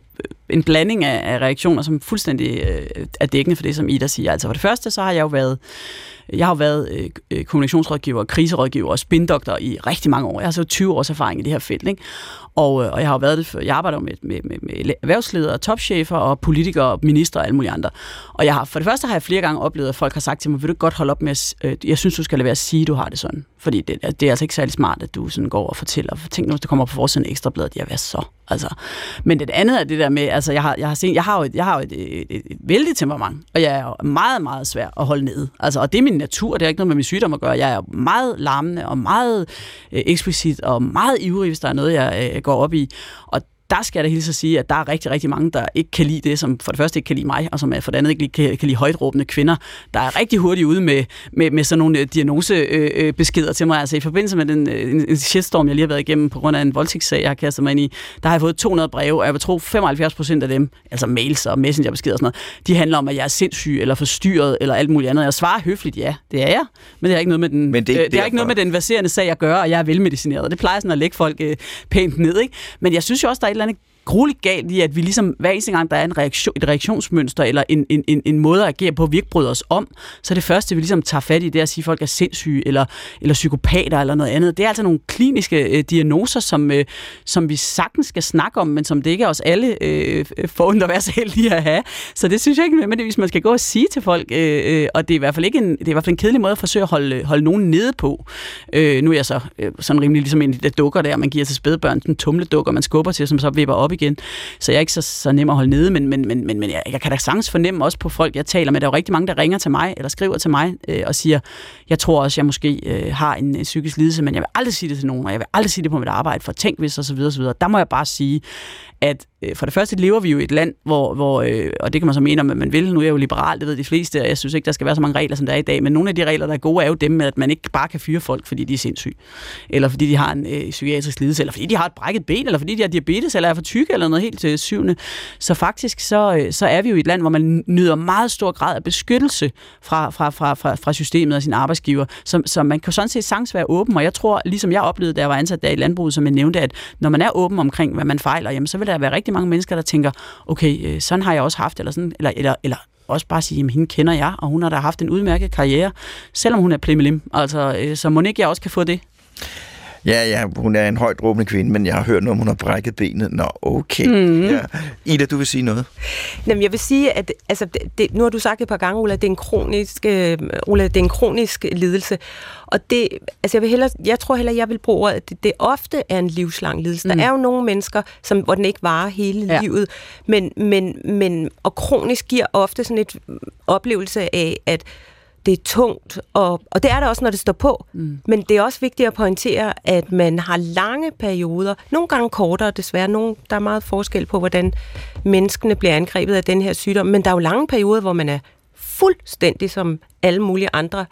Speaker 3: en blanding af, af reaktioner, som fuldstændig øh, er dækkende for det, som Ida siger. Altså for det første, så har jeg jo været Jeg har jo været øh, kommunikationsrådgiver, kriserådgiver og spindoktor i rigtig mange år. Jeg har så tyve års erfaring i det her felt, ikke? Og, øh, og jeg har jo været det for, jeg arbejder med, med, med, med erhvervsledere, topchefer og politikere, ministre og alle mulige andre. Og jeg har, for det første har jeg flere gange oplevet, at folk har sagt til mig, vil du godt holde op med at, øh, jeg synes, du skal lade være at sige, at du har det sådan. Fordi det, det er altså ikke særlig smart, at du sådan går og fortæller. Tænk nu, hvis det kommer på forsiden af Ekstrabladet, ja, hvad så? Altså, men det andet er det der med, altså jeg har, jeg har, set, jeg har jo, et, jeg har jo et, et, et, et vældig temperament, og jeg er jo meget, meget svær at holde nede. Altså, og det er min natur, det har ikke noget med min sygdom at gøre. Jeg er jo meget larmende og meget øh, eksplicit og meget ivrig, hvis der er noget, jeg øh, går op i. Og der skal jeg da hilse at sige, at der er rigtig, rigtig mange, der ikke kan lide det, som for det første ikke kan lide mig, og som for det andet ikke kan, kan lide højtråbende kvinder, der er rigtig hurtigt ude med, med, med sådan nogle diagnosebeskeder øh, til mig. Altså i forbindelse med den en, en shitstorm, jeg lige har været igennem på grund af en voldtægtssag, jeg har kastet mig ind i, der har jeg fået to hundrede breve, og jeg vil tro femoghalvfjerds procent af dem, altså mails og messengerbeskeder og sådan noget, de handler om, at jeg er sindssyg eller forstyrret eller alt muligt andet. Jeg svarer høfligt, ja, det er jeg, men det har ikke noget med den, men det, øh, det er ikke noget med den verserende sag at gøre, og jeg er velmedicineret. Det plejer sådan at lægge folk øh, pænt ned, ikke? Men jeg synes jo også, der er et eller andet grueligt galt i, at vi ligesom hver eneste gang, der er en reaktion, et reaktionsmønster eller en, en, en, en måde at agere på, at vi ikke bryder os om, så det første, vi ligesom tager fat i, det er at sige, at folk er sindssyge eller, eller psykopater eller noget andet. Det er altså nogle kliniske øh, diagnoser, som, øh, som vi sagtens skal snakke om, men som det ikke er os alle øh, forundt at være så heldige at have. Så det synes jeg ikke nødvendigvis, man skal gå og sige til folk, øh, og det er i hvert fald ikke en, det er i hvert fald en kedelig måde at forsøge at holde, holde nogen nede på. Øh, nu er jeg så øh, sådan rimelig ligesom en af de dukker der, man giver til spædbørn, sådan tumledukker, man skubber til, som så vipper op igen. Så jeg er ikke så, så nem at holde nede, men, men, men, men jeg, jeg kan da sagtens fornemme også på folk, jeg taler med. Der er jo rigtig mange, der ringer til mig, eller skriver til mig, øh, og siger, jeg tror også, jeg måske øh, har en, en psykisk lidelse, men jeg vil aldrig sige det til nogen, og jeg vil aldrig sige det på mit arbejde, for tænk hvis, og så videre, og så videre. Der må jeg bare sige, at øh, for det første lever vi jo i et land, hvor, hvor øh, og det kan man så mene, om man vil, nu er jeg jo liberal, det ved de fleste, og jeg synes ikke, der skal være så mange regler, som der er i dag, men nogle af de regler, der er gode, er jo dem med, at man ikke bare kan fyre folk, fordi de er sindssyge, eller fordi de har en øh, psykiatrisk lidelse, eller fordi de har et brækket ben, eller fordi de har diabetes, eller er for tykke, eller noget helt til syvende. Så faktisk, så, øh, så er vi jo i et land, hvor man nyder meget stor grad af beskyttelse fra, fra, fra, fra, fra systemet og sin arbejdsgiver, så, så man kan sådan set sagtens være åben, og jeg tror, ligesom jeg oplevede, da jeg var ansat der i landbruget, som jeg nævnte, at når man er åben omkring, hvad man fejler, jamen, så vil der være rigtig mange mennesker, der tænker, okay, sådan har jeg også haft, eller sådan, eller, eller, eller også bare sige, jamen hende kender jeg, og hun har da haft en udmærket karriere, selvom hun er plimmelim. Altså, så må ikke jeg også kan få det?
Speaker 2: Ja, ja, hun er en højt råbende kvinde, men jeg har hørt noget om, hun har brækket benet. Nå, okay. Mm. Ja. Ida, du vil sige noget?
Speaker 4: Jamen, jeg vil sige, at altså, det, nu har du sagt et par gange, Ulla, det er en kronisk, øh, Ulla, det er en kronisk lidelse. Og det, altså jeg, vil hellere, jeg tror heller, jeg vil bruge ordet, at det, det ofte er en livslang lidelse. Mm. Der er jo nogle mennesker, som, hvor den ikke varer hele ja. livet, men, men, men, og kronisk giver ofte sådan et oplevelse af, at det er tungt, og, og det er der også, når det står på. Mm. Men det er også vigtigt at pointere, at man har lange perioder, nogle gange kortere desværre, nogle, der er meget forskel på, hvordan menneskene bliver angrebet af den her sygdom, men der er jo lange perioder, hvor man er fuldstændig som alle mulige andre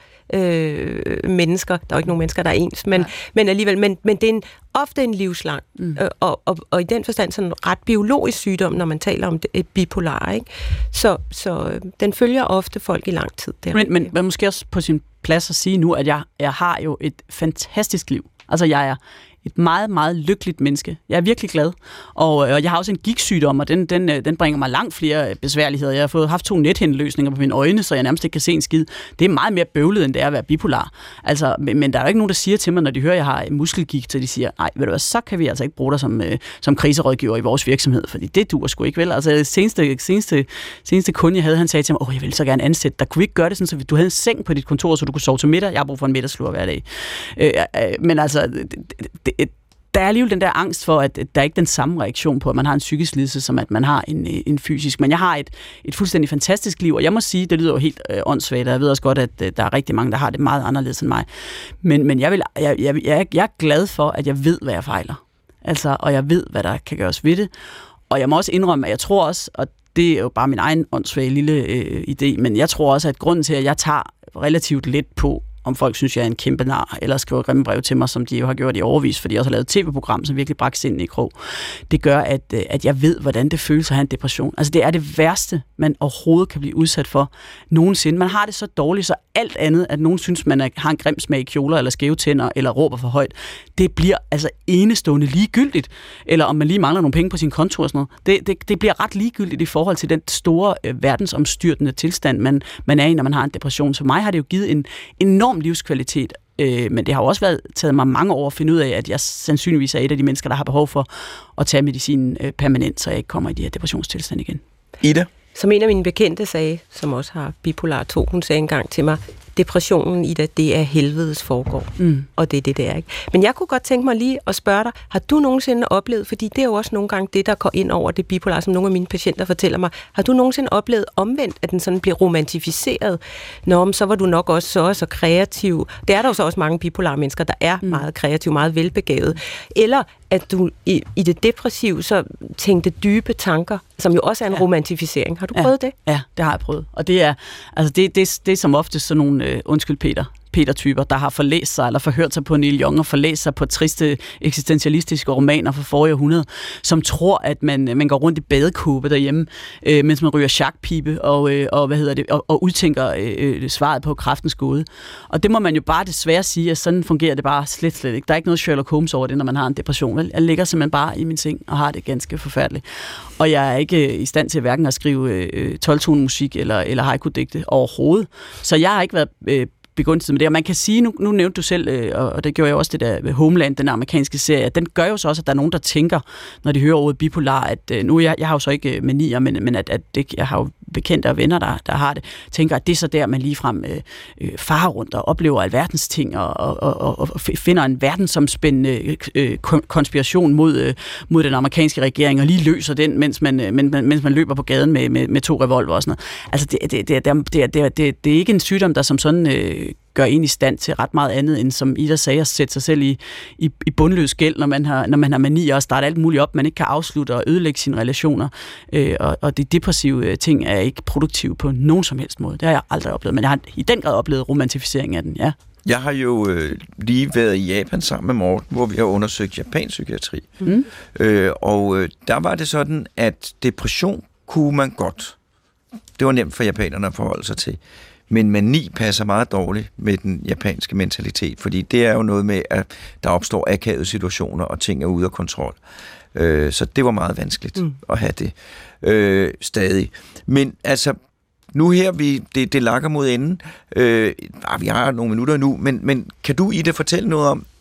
Speaker 4: øh, mennesker. Der er jo ikke nogen mennesker, der er ens, men, men alligevel, men, men det er en, ofte en livslang, mm. øh, og, og, og i den forstand sådan en ret biologisk sygdom, når man taler om det, bipolar, ikke? Så, så øh, den følger ofte folk i lang tid. Der.
Speaker 3: Men, men, men måske også på sin plads at sige nu, at jeg, jeg har jo et fantastisk liv. Altså jeg er et meget, meget lykkeligt menneske. Jeg er virkelig glad. Og, og jeg har også en gigtsygdom, og den, den, den bringer mig langt flere besværligheder. Jeg har fået haft to nethændeløsninger på mine øjne, så jeg nærmest ikke kan se en skid. Det er meget mere bøvlet, end det er at være bipolar. Altså, men, men der er jo ikke nogen, der siger til mig, når de hører, at jeg har muskelgigt, så de siger, nej, ved du hvad, så kan vi altså ikke bruge dig som, øh, som kriserådgiver i vores virksomhed, fordi det duer sgu ikke, vel? Altså, seneste, seneste, seneste kunde, jeg havde, han sagde til mig, åh, jeg vil så gerne ansætte dig. Kunne vi ikke gøre det sådan, så du havde en seng på dit kontor, så du kunne sove til middag? Jeg har brug for en middagslur hver dag. Øh, øh, men altså, det, det, der er alligevel den der angst for, at der er ikke den samme reaktion på, at man har en psykisk lidelse, som at man har en, en fysisk. Men jeg har et, et fuldstændig fantastisk liv, og jeg må sige, det lyder jo helt øh, åndssvagt, og jeg ved også godt, at øh, der er rigtig mange, der har det meget anderledes end mig. Men, men jeg, vil, jeg, jeg, jeg, jeg er glad for, at jeg ved, hvad jeg fejler. Altså, og jeg ved, hvad der kan gøres ved det. Og jeg må også indrømme, at jeg tror også, og det er jo bare min egen åndssvage lille øh, idé, men jeg tror også, at grunden til, at jeg tager relativt let på, om folk synes, jeg er en kæmpe nar, eller skriver grimme brev til mig, som de jo har gjort i overvis, fordi jeg også har lavet et tv-program, som virkelig bragte sind i krog. Det gør, at, at jeg ved, hvordan det føles at have en depression. Altså, det er det værste, man overhovedet kan blive udsat for nogensinde. Man har det så dårligt, så alt andet, at nogen synes, man er, har en grim smag i kjoler, eller skæve tænder, eller råber for højt, det bliver altså enestående ligegyldigt. Eller om man lige mangler nogle penge på sin konto og sådan noget. Det, det, det bliver ret ligegyldigt i forhold til den store øh, verdensomstyrtende tilstand, man, man er i, når man har en depression. Så mig har det jo givet en enorm livskvalitet, øh, men det har jo også været, taget mig mange år at finde ud af, at jeg sandsynligvis er et af de mennesker, der har behov for at tage medicinen øh, permanent, så jeg ikke kommer i de her depressionstilstand igen.
Speaker 2: Ida?
Speaker 4: Som en af mine bekendte sagde, som også har bipolar to, hun sagde engang til mig, depressionen, Ida, det er helvedes foregår. Mm. Og det er det, det er, ikke? Men jeg kunne godt tænke mig lige at spørge dig, har du nogensinde oplevet, fordi det er jo også nogle gange det, der går ind over det bipolar, som nogle af mine patienter fortæller mig, har du nogensinde oplevet omvendt, at den sådan bliver romantificeret? Nå, så var du nok også så, så kreativ. Det er der jo så også mange bipolare mennesker, der er mm. meget kreative, meget velbegavet. Eller at du i, i det depressive så tænkte dybe tanker, som jo også er en ja. romantificering. Har du
Speaker 3: ja.
Speaker 4: prøvet det?
Speaker 3: Ja, det har jeg prøvet. Og det er, altså det, det, det er som ofte sådan nogle, øh, undskyld Peter, Peter-typer, der har forlæst sig, eller forhørt sig på Neil Young, og forlæst sig på triste eksistentialistiske romaner fra forrige århundrede, som tror, at man, man går rundt i badekåbe derhjemme, øh, mens man ryger sjakpibe, og, øh, og, hvad hedder det, og, og udtænker øh, svaret på kræftens gåde. Og det må man jo bare desværre sige, at sådan fungerer det bare slet, slet ikke. Der er ikke noget Sherlock Holmes over det, når man har en depression. Vel? Jeg ligger simpelthen bare i min seng og har det ganske forfærdeligt. Og jeg er ikke i stand til hverken at skrive øh, tolv-tone musik eller, eller haiku-digte overhovedet. Så jeg har ikke været øh, begunstiget med det. Og man kan sige, nu, nu nævnte du selv, øh, og det gjorde jeg også, det der Homeland, den amerikanske serie, den gør jo så også, at der er nogen, der tænker, når de hører ordet bipolar, at øh, nu, jeg, jeg har jo så ikke manier, men, men at, at det, jeg har jo bekendte og venner, der, der har det, tænker, at det er så der, man ligefrem øh, øh, farer rundt og oplever alverdens ting, og, og, og, og finder en verdensomspændende øh, konspiration mod, øh, mod den amerikanske regering, og lige løser den, mens man, øh, mens man løber på gaden med, med, med to revolver og sådan noget. Altså, det, det, det, det, det, det, det, det er ikke en sygdom, der som sådan øh, gør en i stand til ret meget andet, end som Ida sagde, at sætte sig selv i, i, i bundløs gæld, når man har, når man har mani, og starte alt muligt op, man ikke kan afslutte og ødelægge sine relationer. Øh, og, og de depressive ting er ikke produktive på nogen som helst måde. Det har jeg aldrig oplevet, men jeg har i den grad oplevet romantificering af den, ja.
Speaker 2: Jeg har jo øh, lige været i Japan sammen med Morten, hvor vi har undersøgt japansk psykiatri. Mm. Øh, og øh, der var det sådan, at depression kunne man godt. Det var nemt for japanerne at forholde sig til. Men mani passer meget dårligt med den japanske mentalitet, fordi det er jo noget med, at der opstår akavede situationer, og ting er ude af kontrol. Øh, så det var meget vanskeligt mm. at have det øh, stadig. Men altså, nu her, vi, det, det lakker mod enden. Øh, vi har nogle minutter nu, men, men kan du, Ida, fortælle noget om,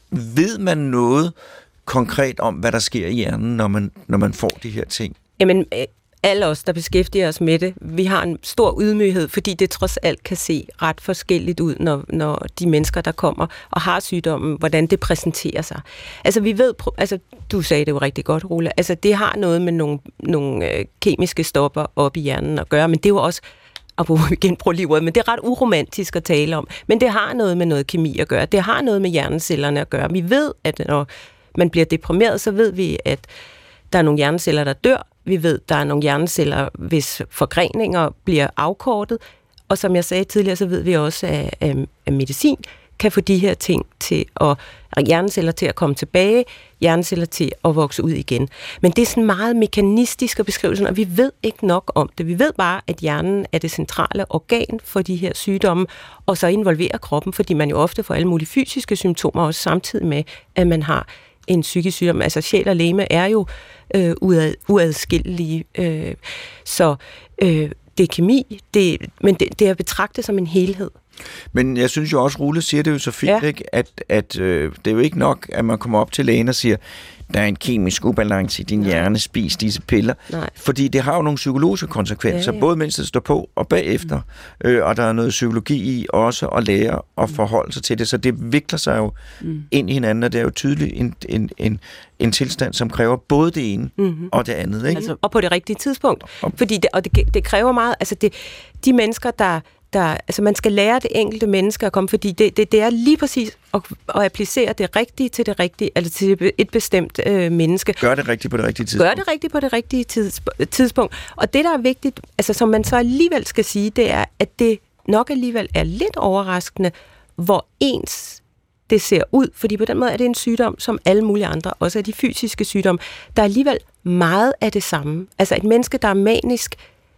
Speaker 2: ved man noget konkret om, hvad der sker i hjernen, når man, når man får de her ting?
Speaker 4: Jamen, alle os, der beskæftiger os med det, vi har en stor ydmyghed, fordi det trods alt kan se ret forskelligt ud, når, når de mennesker, der kommer og har sygdommen, hvordan det præsenterer sig. Altså, vi ved, altså, du sagde det jo rigtig godt, Rulle, altså, det har noget med nogle, nogle øh, kemiske stoffer op i hjernen at gøre, men det er jo også, og igen bruger livet, men det er ret uromantisk at tale om, men det har noget med noget kemi at gøre, det har noget med hjernecellerne at gøre. Vi ved, at når man bliver deprimeret, så ved vi, at der er nogle hjerneceller, der dør. Vi ved, der er nogle hjerneceller, hvis forgreninger bliver afkortet. Og som jeg sagde tidligere, så ved vi også, at, at medicin kan få de her ting til at, hjerneceller til at komme tilbage, hjerneceller til at vokse ud igen. Men det er sådan meget mekanistisk at beskrive sådan, og vi ved ikke nok om det. Vi ved bare, at hjernen er det centrale organ for de her sygdomme, og så involverer kroppen, fordi man jo ofte får alle mulige fysiske symptomer, også samtidig med, at man har en psykisk sygdom. Altså sjæl og legeme er jo øh, uad, uadskillelige. Øh, så øh, det er kemi, det, men det, det er betragtet som en helhed.
Speaker 2: Men jeg synes jo også, Rulle siger det jo så fint, ja. ikke? at, at øh, det er jo ikke nok, at man kommer op til lægen og siger, der er en kemisk ubalance i din hjerne, spis disse piller. Nej. Fordi det har jo nogle psykologiske konsekvenser, ja, ja. både mens det står på og bagefter. Mm. Øh, og der er noget psykologi i også at lære og forholde sig til det. Så det vikler sig jo mm. ind i hinanden, og det er jo tydeligt en, en, en, en tilstand, som kræver både det ene mm-hmm. og det andet. Ikke?
Speaker 4: Altså, og på det rigtige tidspunkt. Fordi det, og det, det kræver meget, altså det, de mennesker, der Der, altså man skal lære det enkelte menneske at komme, fordi det, det, det er lige præcis at, at applicere det rigtige til det rigtige, altså til et bestemt øh, menneske.
Speaker 2: Gør det rigtigt på det rigtige tidspunkt.
Speaker 4: Gør det rigtigt på det rigtige tids, tidspunkt. Og det, der er vigtigt, altså som man så alligevel skal sige, det er, at det nok alligevel er lidt overraskende, hvor ens det ser ud, fordi på den måde er det en sygdom, som alle mulige andre, også er de fysiske sygdomme, der er alligevel meget af det samme. Altså et menneske, der er manisk,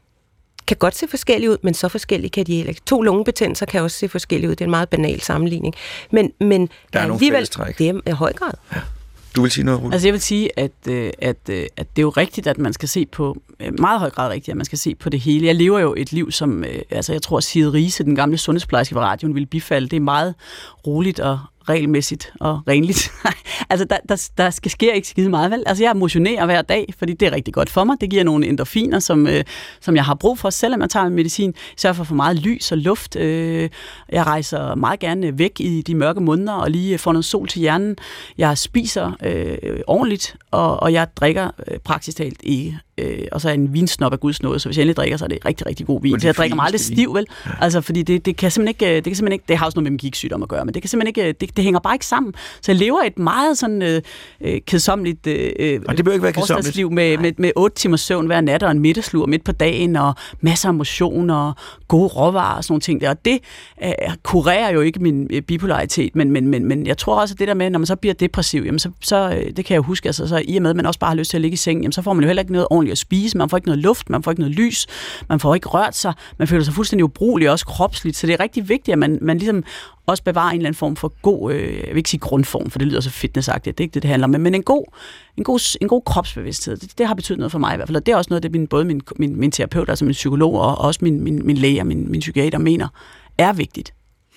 Speaker 4: kan godt se forskellige ud, men så forskellige kan de ikke. To lungebetændelser kan også se forskellige ud. Det er en meget banal sammenligning. Men, men
Speaker 2: der er nogle fællestræk.
Speaker 4: Det er i høj grad.
Speaker 2: Ja. Du vil sige noget, Rulle?
Speaker 3: Altså jeg vil sige, at, at, at det er jo rigtigt, at man skal se på, meget høj grad rigtigt, at man skal se på det hele. Jeg lever jo et liv, som, altså jeg tror, Sigrid Riise, den gamle sundhedsplejerske ved radioen, ville bifalde. Det er meget roligt og regelmæssigt og renligt. altså, der, der, der skal ske ikke skide meget, vel? Altså, jeg motionerer hver dag, fordi det er rigtig godt for mig. Det giver nogle endorfiner, som, øh, som jeg har brug for, selvom jeg tager medicin. Jeg sørger for for meget lys og luft. Øh, jeg rejser meget gerne væk i de mørke måneder og lige får noget sol til hjernen. Jeg spiser øh, ordentligt, og, og jeg drikker øh, praktisk talt ikke. Øh, og så er en vinsnop af Guds nåde, så hvis jeg endelig drikker, så er det rigtig, rigtig god vin. Så jeg drikker mig aldrig stiv, vel? Ja. Altså, fordi det, det kan simpelthen ikke, det kan simpelthen ikke, det har også noget med min gigtsygdom at gøre, men det kan simpelthen ikke, det, det hænger bare ikke sammen. Så jeg lever et meget sådan øh, kedsommeligt øh,
Speaker 2: og det bør ikke være kedsomligt.
Speaker 3: med, med, med otte timers søvn hver nat og en middagslur midt på dagen og masser af motion og gode råvarer og sådan nogle ting der. Og det øh, kurerer jo ikke min øh, bipolaritet, men, men, men, men jeg tror også, at det der med, når man så bliver depressiv, jamen så, så øh, det kan jeg jo huske, altså så i og med, at man også bare har lyst til at ligge i sengen, jamen så får man jo heller ikke noget ordentligt at spise, man får ikke noget luft, man får ikke noget lys, man får ikke rørt sig, man føler sig fuldstændig ubrugelig, også kropsligt, så det er rigtig vigtigt, at man, man ligesom også bevarer en eller anden form for god, øh, jeg vil ikke sige grundform, for det lyder så fitnessagtigt, det er ikke det, det handler om, men en god, en god, en god kropsbevidsthed, det, det har betydet noget for mig i hvert fald, og det er også noget, det min, både min, min, min terapeut, altså min psykolog, og også min, min, min læge og min, min psykiater mener, er vigtigt.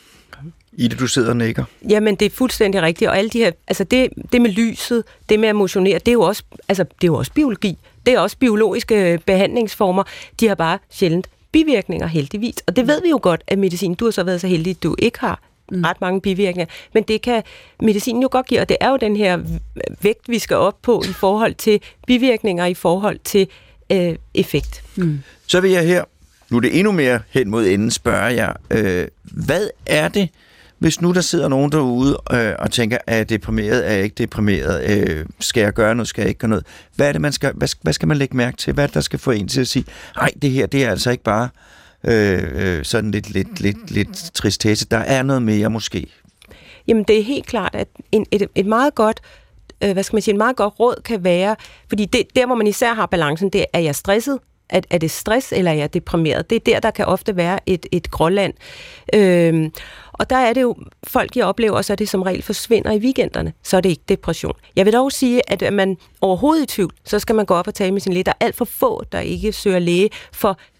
Speaker 2: Ida, du sidder og nikker.
Speaker 4: Jamen, det er fuldstændig rigtigt, og alle de her, altså det, det med lyset, det med at motionere, det er jo også, altså det er jo også biologi, det er også biologiske behandlingsformer, de har bare sjældent bivirkninger, heldigvis. Og det ved vi jo godt, at medicin, du har så været så heldig, at du ikke har mm. ret mange bivirkninger, men det kan medicinen jo godt give, og det er jo den her vægt, vi skal op på i forhold til bivirkninger, i forhold til øh, effekt. Mm.
Speaker 2: Så vil jeg her, nu er det endnu mere hen mod enden, spørge jer, øh, hvad er det, hvis nu der sidder nogen derude øh, og tænker, er jeg deprimeret, er jeg ikke deprimeret, øh, skal jeg gøre noget, skal jeg ikke gøre noget? Hvad er det, man skal, hvad, hvad skal man lægge mærke til? Hvad er det, der skal få en til at sige, nej, det her, det er altså ikke bare øh, øh, sådan lidt, lidt, lidt, lidt tristesse. Der er noget mere måske.
Speaker 4: Jamen, det er helt klart, at en, et, et meget godt øh, hvad skal man sige, en meget godt råd kan være, fordi det, der, hvor man især har balancen, det er, er jeg stresset? Er, er det stress, eller er jeg deprimeret? Det er der, der kan ofte være et, et gråland. Øhm, og der er det jo, folk jeg oplever, så er det som regel forsvinder i weekenderne, så er det ikke depression. Jeg vil dog sige, at er man overhovedet i tvivl, så skal man gå op og tale med sin læge. Der er alt for få, der ikke søger læge for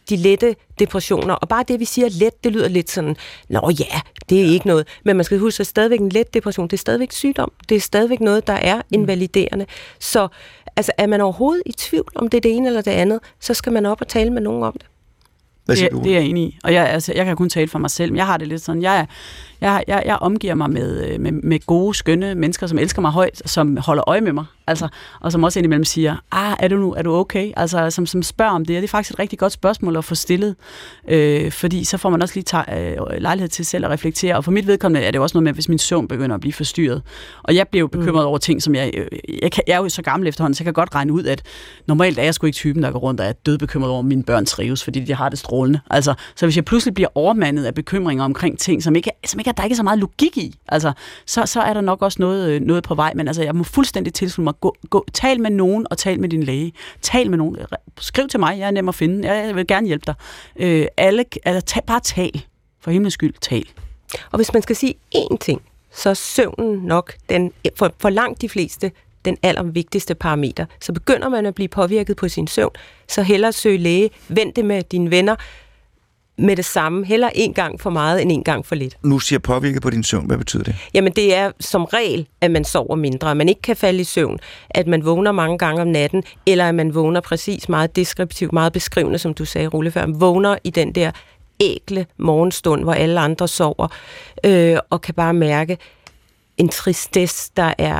Speaker 4: de lette depressioner. Og bare det, vi siger let, det lyder lidt sådan, nå ja, det er ikke noget. Men man skal huske, at stadigvæk en let depression, det er stadigvæk sygdom. Det er stadigvæk noget, der er invaliderende. Så altså, er man overhovedet i tvivl om det er det ene eller det andet, så skal man op og tale med nogen om det.
Speaker 3: Det, det er jeg enig i. Og jeg, altså, jeg kan kun tale for mig selv, men jeg har det lidt sådan, jeg, jeg, jeg, jeg omgiver mig med, med, med gode, skønne mennesker, som elsker mig højt, som holder øje med mig, altså, og som også indimellem siger, ah, er du nu, er du okay? Altså, som, som spørger om det, og det er faktisk et rigtig godt spørgsmål at få stillet, øh, fordi så får man også lige tage, øh, lejlighed til selv at reflektere, og for mit vedkommende er det også noget med, hvis min søvn begynder at blive forstyrret, og jeg bliver jo bekymret mm. over ting, som jeg, jeg, kan, jeg er jo så gammel efterhånden, så jeg kan godt regne ud, at normalt er jeg sgu ikke typen, der går rundt og er dødbekymret over, mine børn trives, fordi de har det strålende. Altså, så hvis jeg pludselig bliver overmandet af bekymringer omkring ting, som ikke, som ikke er, der ikke er så meget logik i, altså, så, så er der nok også noget, noget på vej, men altså, jeg må fuldstændig tilslutte mig, gå, gå, tal med nogen og tal med din læge. Tal med nogen. Skriv til mig, jeg er nem at finde, jeg vil gerne hjælpe dig. Øh, alle, altså, ta, bare tal. For himlens skyld, tal.
Speaker 4: Og hvis man skal sige én ting, så er søvnen nok den, for, for langt de fleste den allervigtigste parameter. Så begynder man at blive påvirket på sin søvn, så hellere søg læge, vent det med dine venner med det samme. Hellere en gang for meget, end en gang for lidt.
Speaker 2: Nu siger påvirket på din søvn. Hvad betyder det?
Speaker 4: Jamen det er som regel, at man sover mindre, at man ikke kan falde i søvn, at man vågner mange gange om natten, eller at man vågner præcis meget deskriptivt, meget beskrivende, som du sagde, Rulle, før. Man vågner i den der ækle morgenstund, hvor alle andre sover, øh, og kan bare mærke en tristesse, der er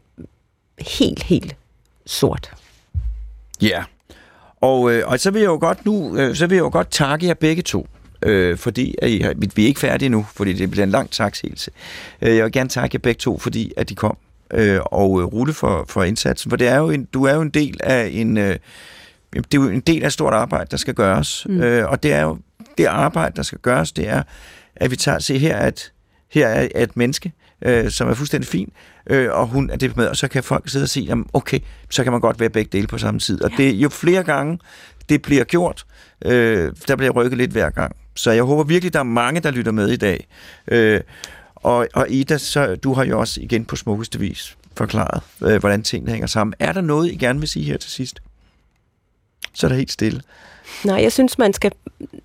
Speaker 4: helt, helt sort.
Speaker 2: Ja. Yeah. Og, øh, og så vil jeg jo godt nu, øh, så vil jeg jo godt takke jer begge to, øh, fordi at I, vi er ikke færdige nu, fordi det bliver en lang taksigelse. Øh, jeg vil gerne takke jer begge to, fordi at de kom, øh, og øh, Rulle for, for indsatsen, for det er jo en, du er jo en del af en, øh, det er jo en del af et stort arbejde, der skal gøres, mm. øh, og det er jo det arbejde, der skal gøres, det er, at vi tager se her, at her er et menneske, øh, som er fuldstændig fin, øh, og hun er det med, og så kan folk sidde og sige, jamen okay, så kan man godt være begge dele på samme tid. Og ja. Det jo flere gange, det bliver gjort, øh, der bliver rykket lidt hver gang. Så jeg håber virkelig, der er mange, der lytter med i dag. Øh, og, og Ida, så, du har jo også igen på smukkeste vis forklaret, øh, hvordan tingene hænger sammen. Er der noget, I gerne vil sige her til sidst? Så er der helt stille.
Speaker 4: Nej, jeg synes, man skal,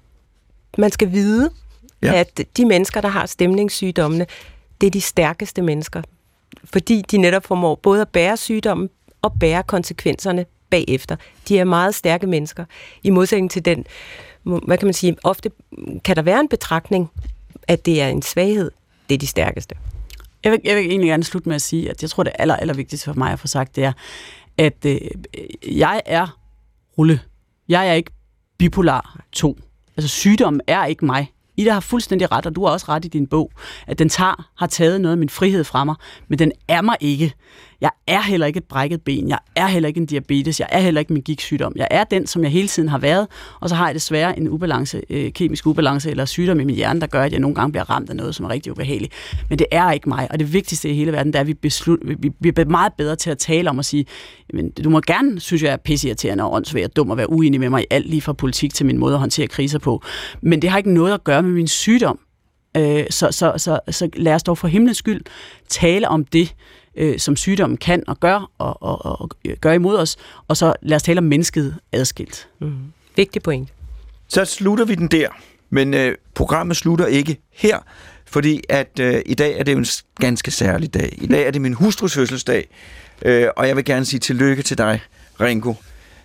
Speaker 4: man skal vide, ja. At de mennesker, der har stemningssygdommene, det er de stærkeste mennesker. Fordi de netop formår både at bære sygdommen og bære konsekvenserne bagefter. De er meget stærke mennesker. I modsætning til den, hvad kan man sige, ofte kan der være en betragtning, at det er en svaghed. Det er de stærkeste.
Speaker 3: Jeg vil, jeg vil egentlig gerne slutte med at sige, at jeg tror, det aller, aller vigtigste for mig at få sagt, det er, at øh, jeg er Rulle. Jeg er ikke bipolar to. Altså sygdommen er ikke mig. Ida har fuldstændig ret, og du har også ret i din bog, at den tager, har taget noget af min frihed fra mig, men den er mig ikke. Jeg er heller ikke et brækket ben, jeg er heller ikke en diabetes, jeg er heller ikke min gigtsygdom. Jeg er den, som jeg hele tiden har været, og så har jeg desværre en ubalance, øh, kemisk ubalance eller sygdom i min hjerne, der gør, at jeg nogle gange bliver ramt af noget, som er rigtig ubehageligt. Men det er ikke mig, og det vigtigste i hele verden, det er, at vi, beslut, vi, vi er meget bedre til at tale om at sige, men du må gerne, synes jeg, er pisseirriterende og åndssvagt og dum og være uenig med mig i alt, lige fra politik til min måde at håndtere kriser på. Men det har ikke noget at gøre med min sygdom. Øh, så, så, så, så lad os dog for himlens skyld tale om det, øh, som sygdommen kan og gør, og, og, og gør imod os, og så lad os tale om mennesket adskilt.
Speaker 4: Mm. Vigtig point.
Speaker 2: Så slutter vi den der, men øh, programmet slutter ikke her, fordi at øh, i dag er det jo en ganske særlig dag. I dag er det min hustrus fødselsdag, øh, og jeg vil gerne sige tillykke til dig, Ringo.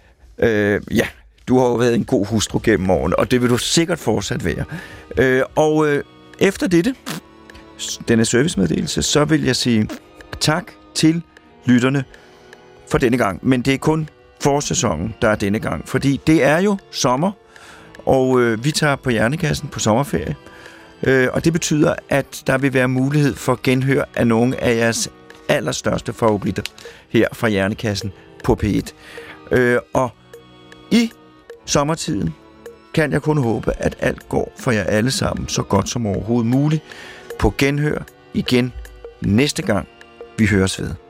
Speaker 2: Øh, ja, du har jo været en god hustru gennem årene, og det vil du sikkert fortsat være. Øh, og øh, efter dette, denne servicemeddelelse, så vil jeg sige tak til lytterne for denne gang. Men det er kun forsæsonen, der er denne gang, fordi det er jo sommer, og øh, vi tager på Hjernekassen på sommerferie. Øh, og det betyder, at der vil være mulighed for genhør af nogle af jeres allerstørste favoritter her fra Hjernekassen på P et. Øh, og i sommertiden kan jeg kun håbe, at alt går for jer alle sammen så godt som overhovedet muligt. På genhør igen næste gang vi høres ved.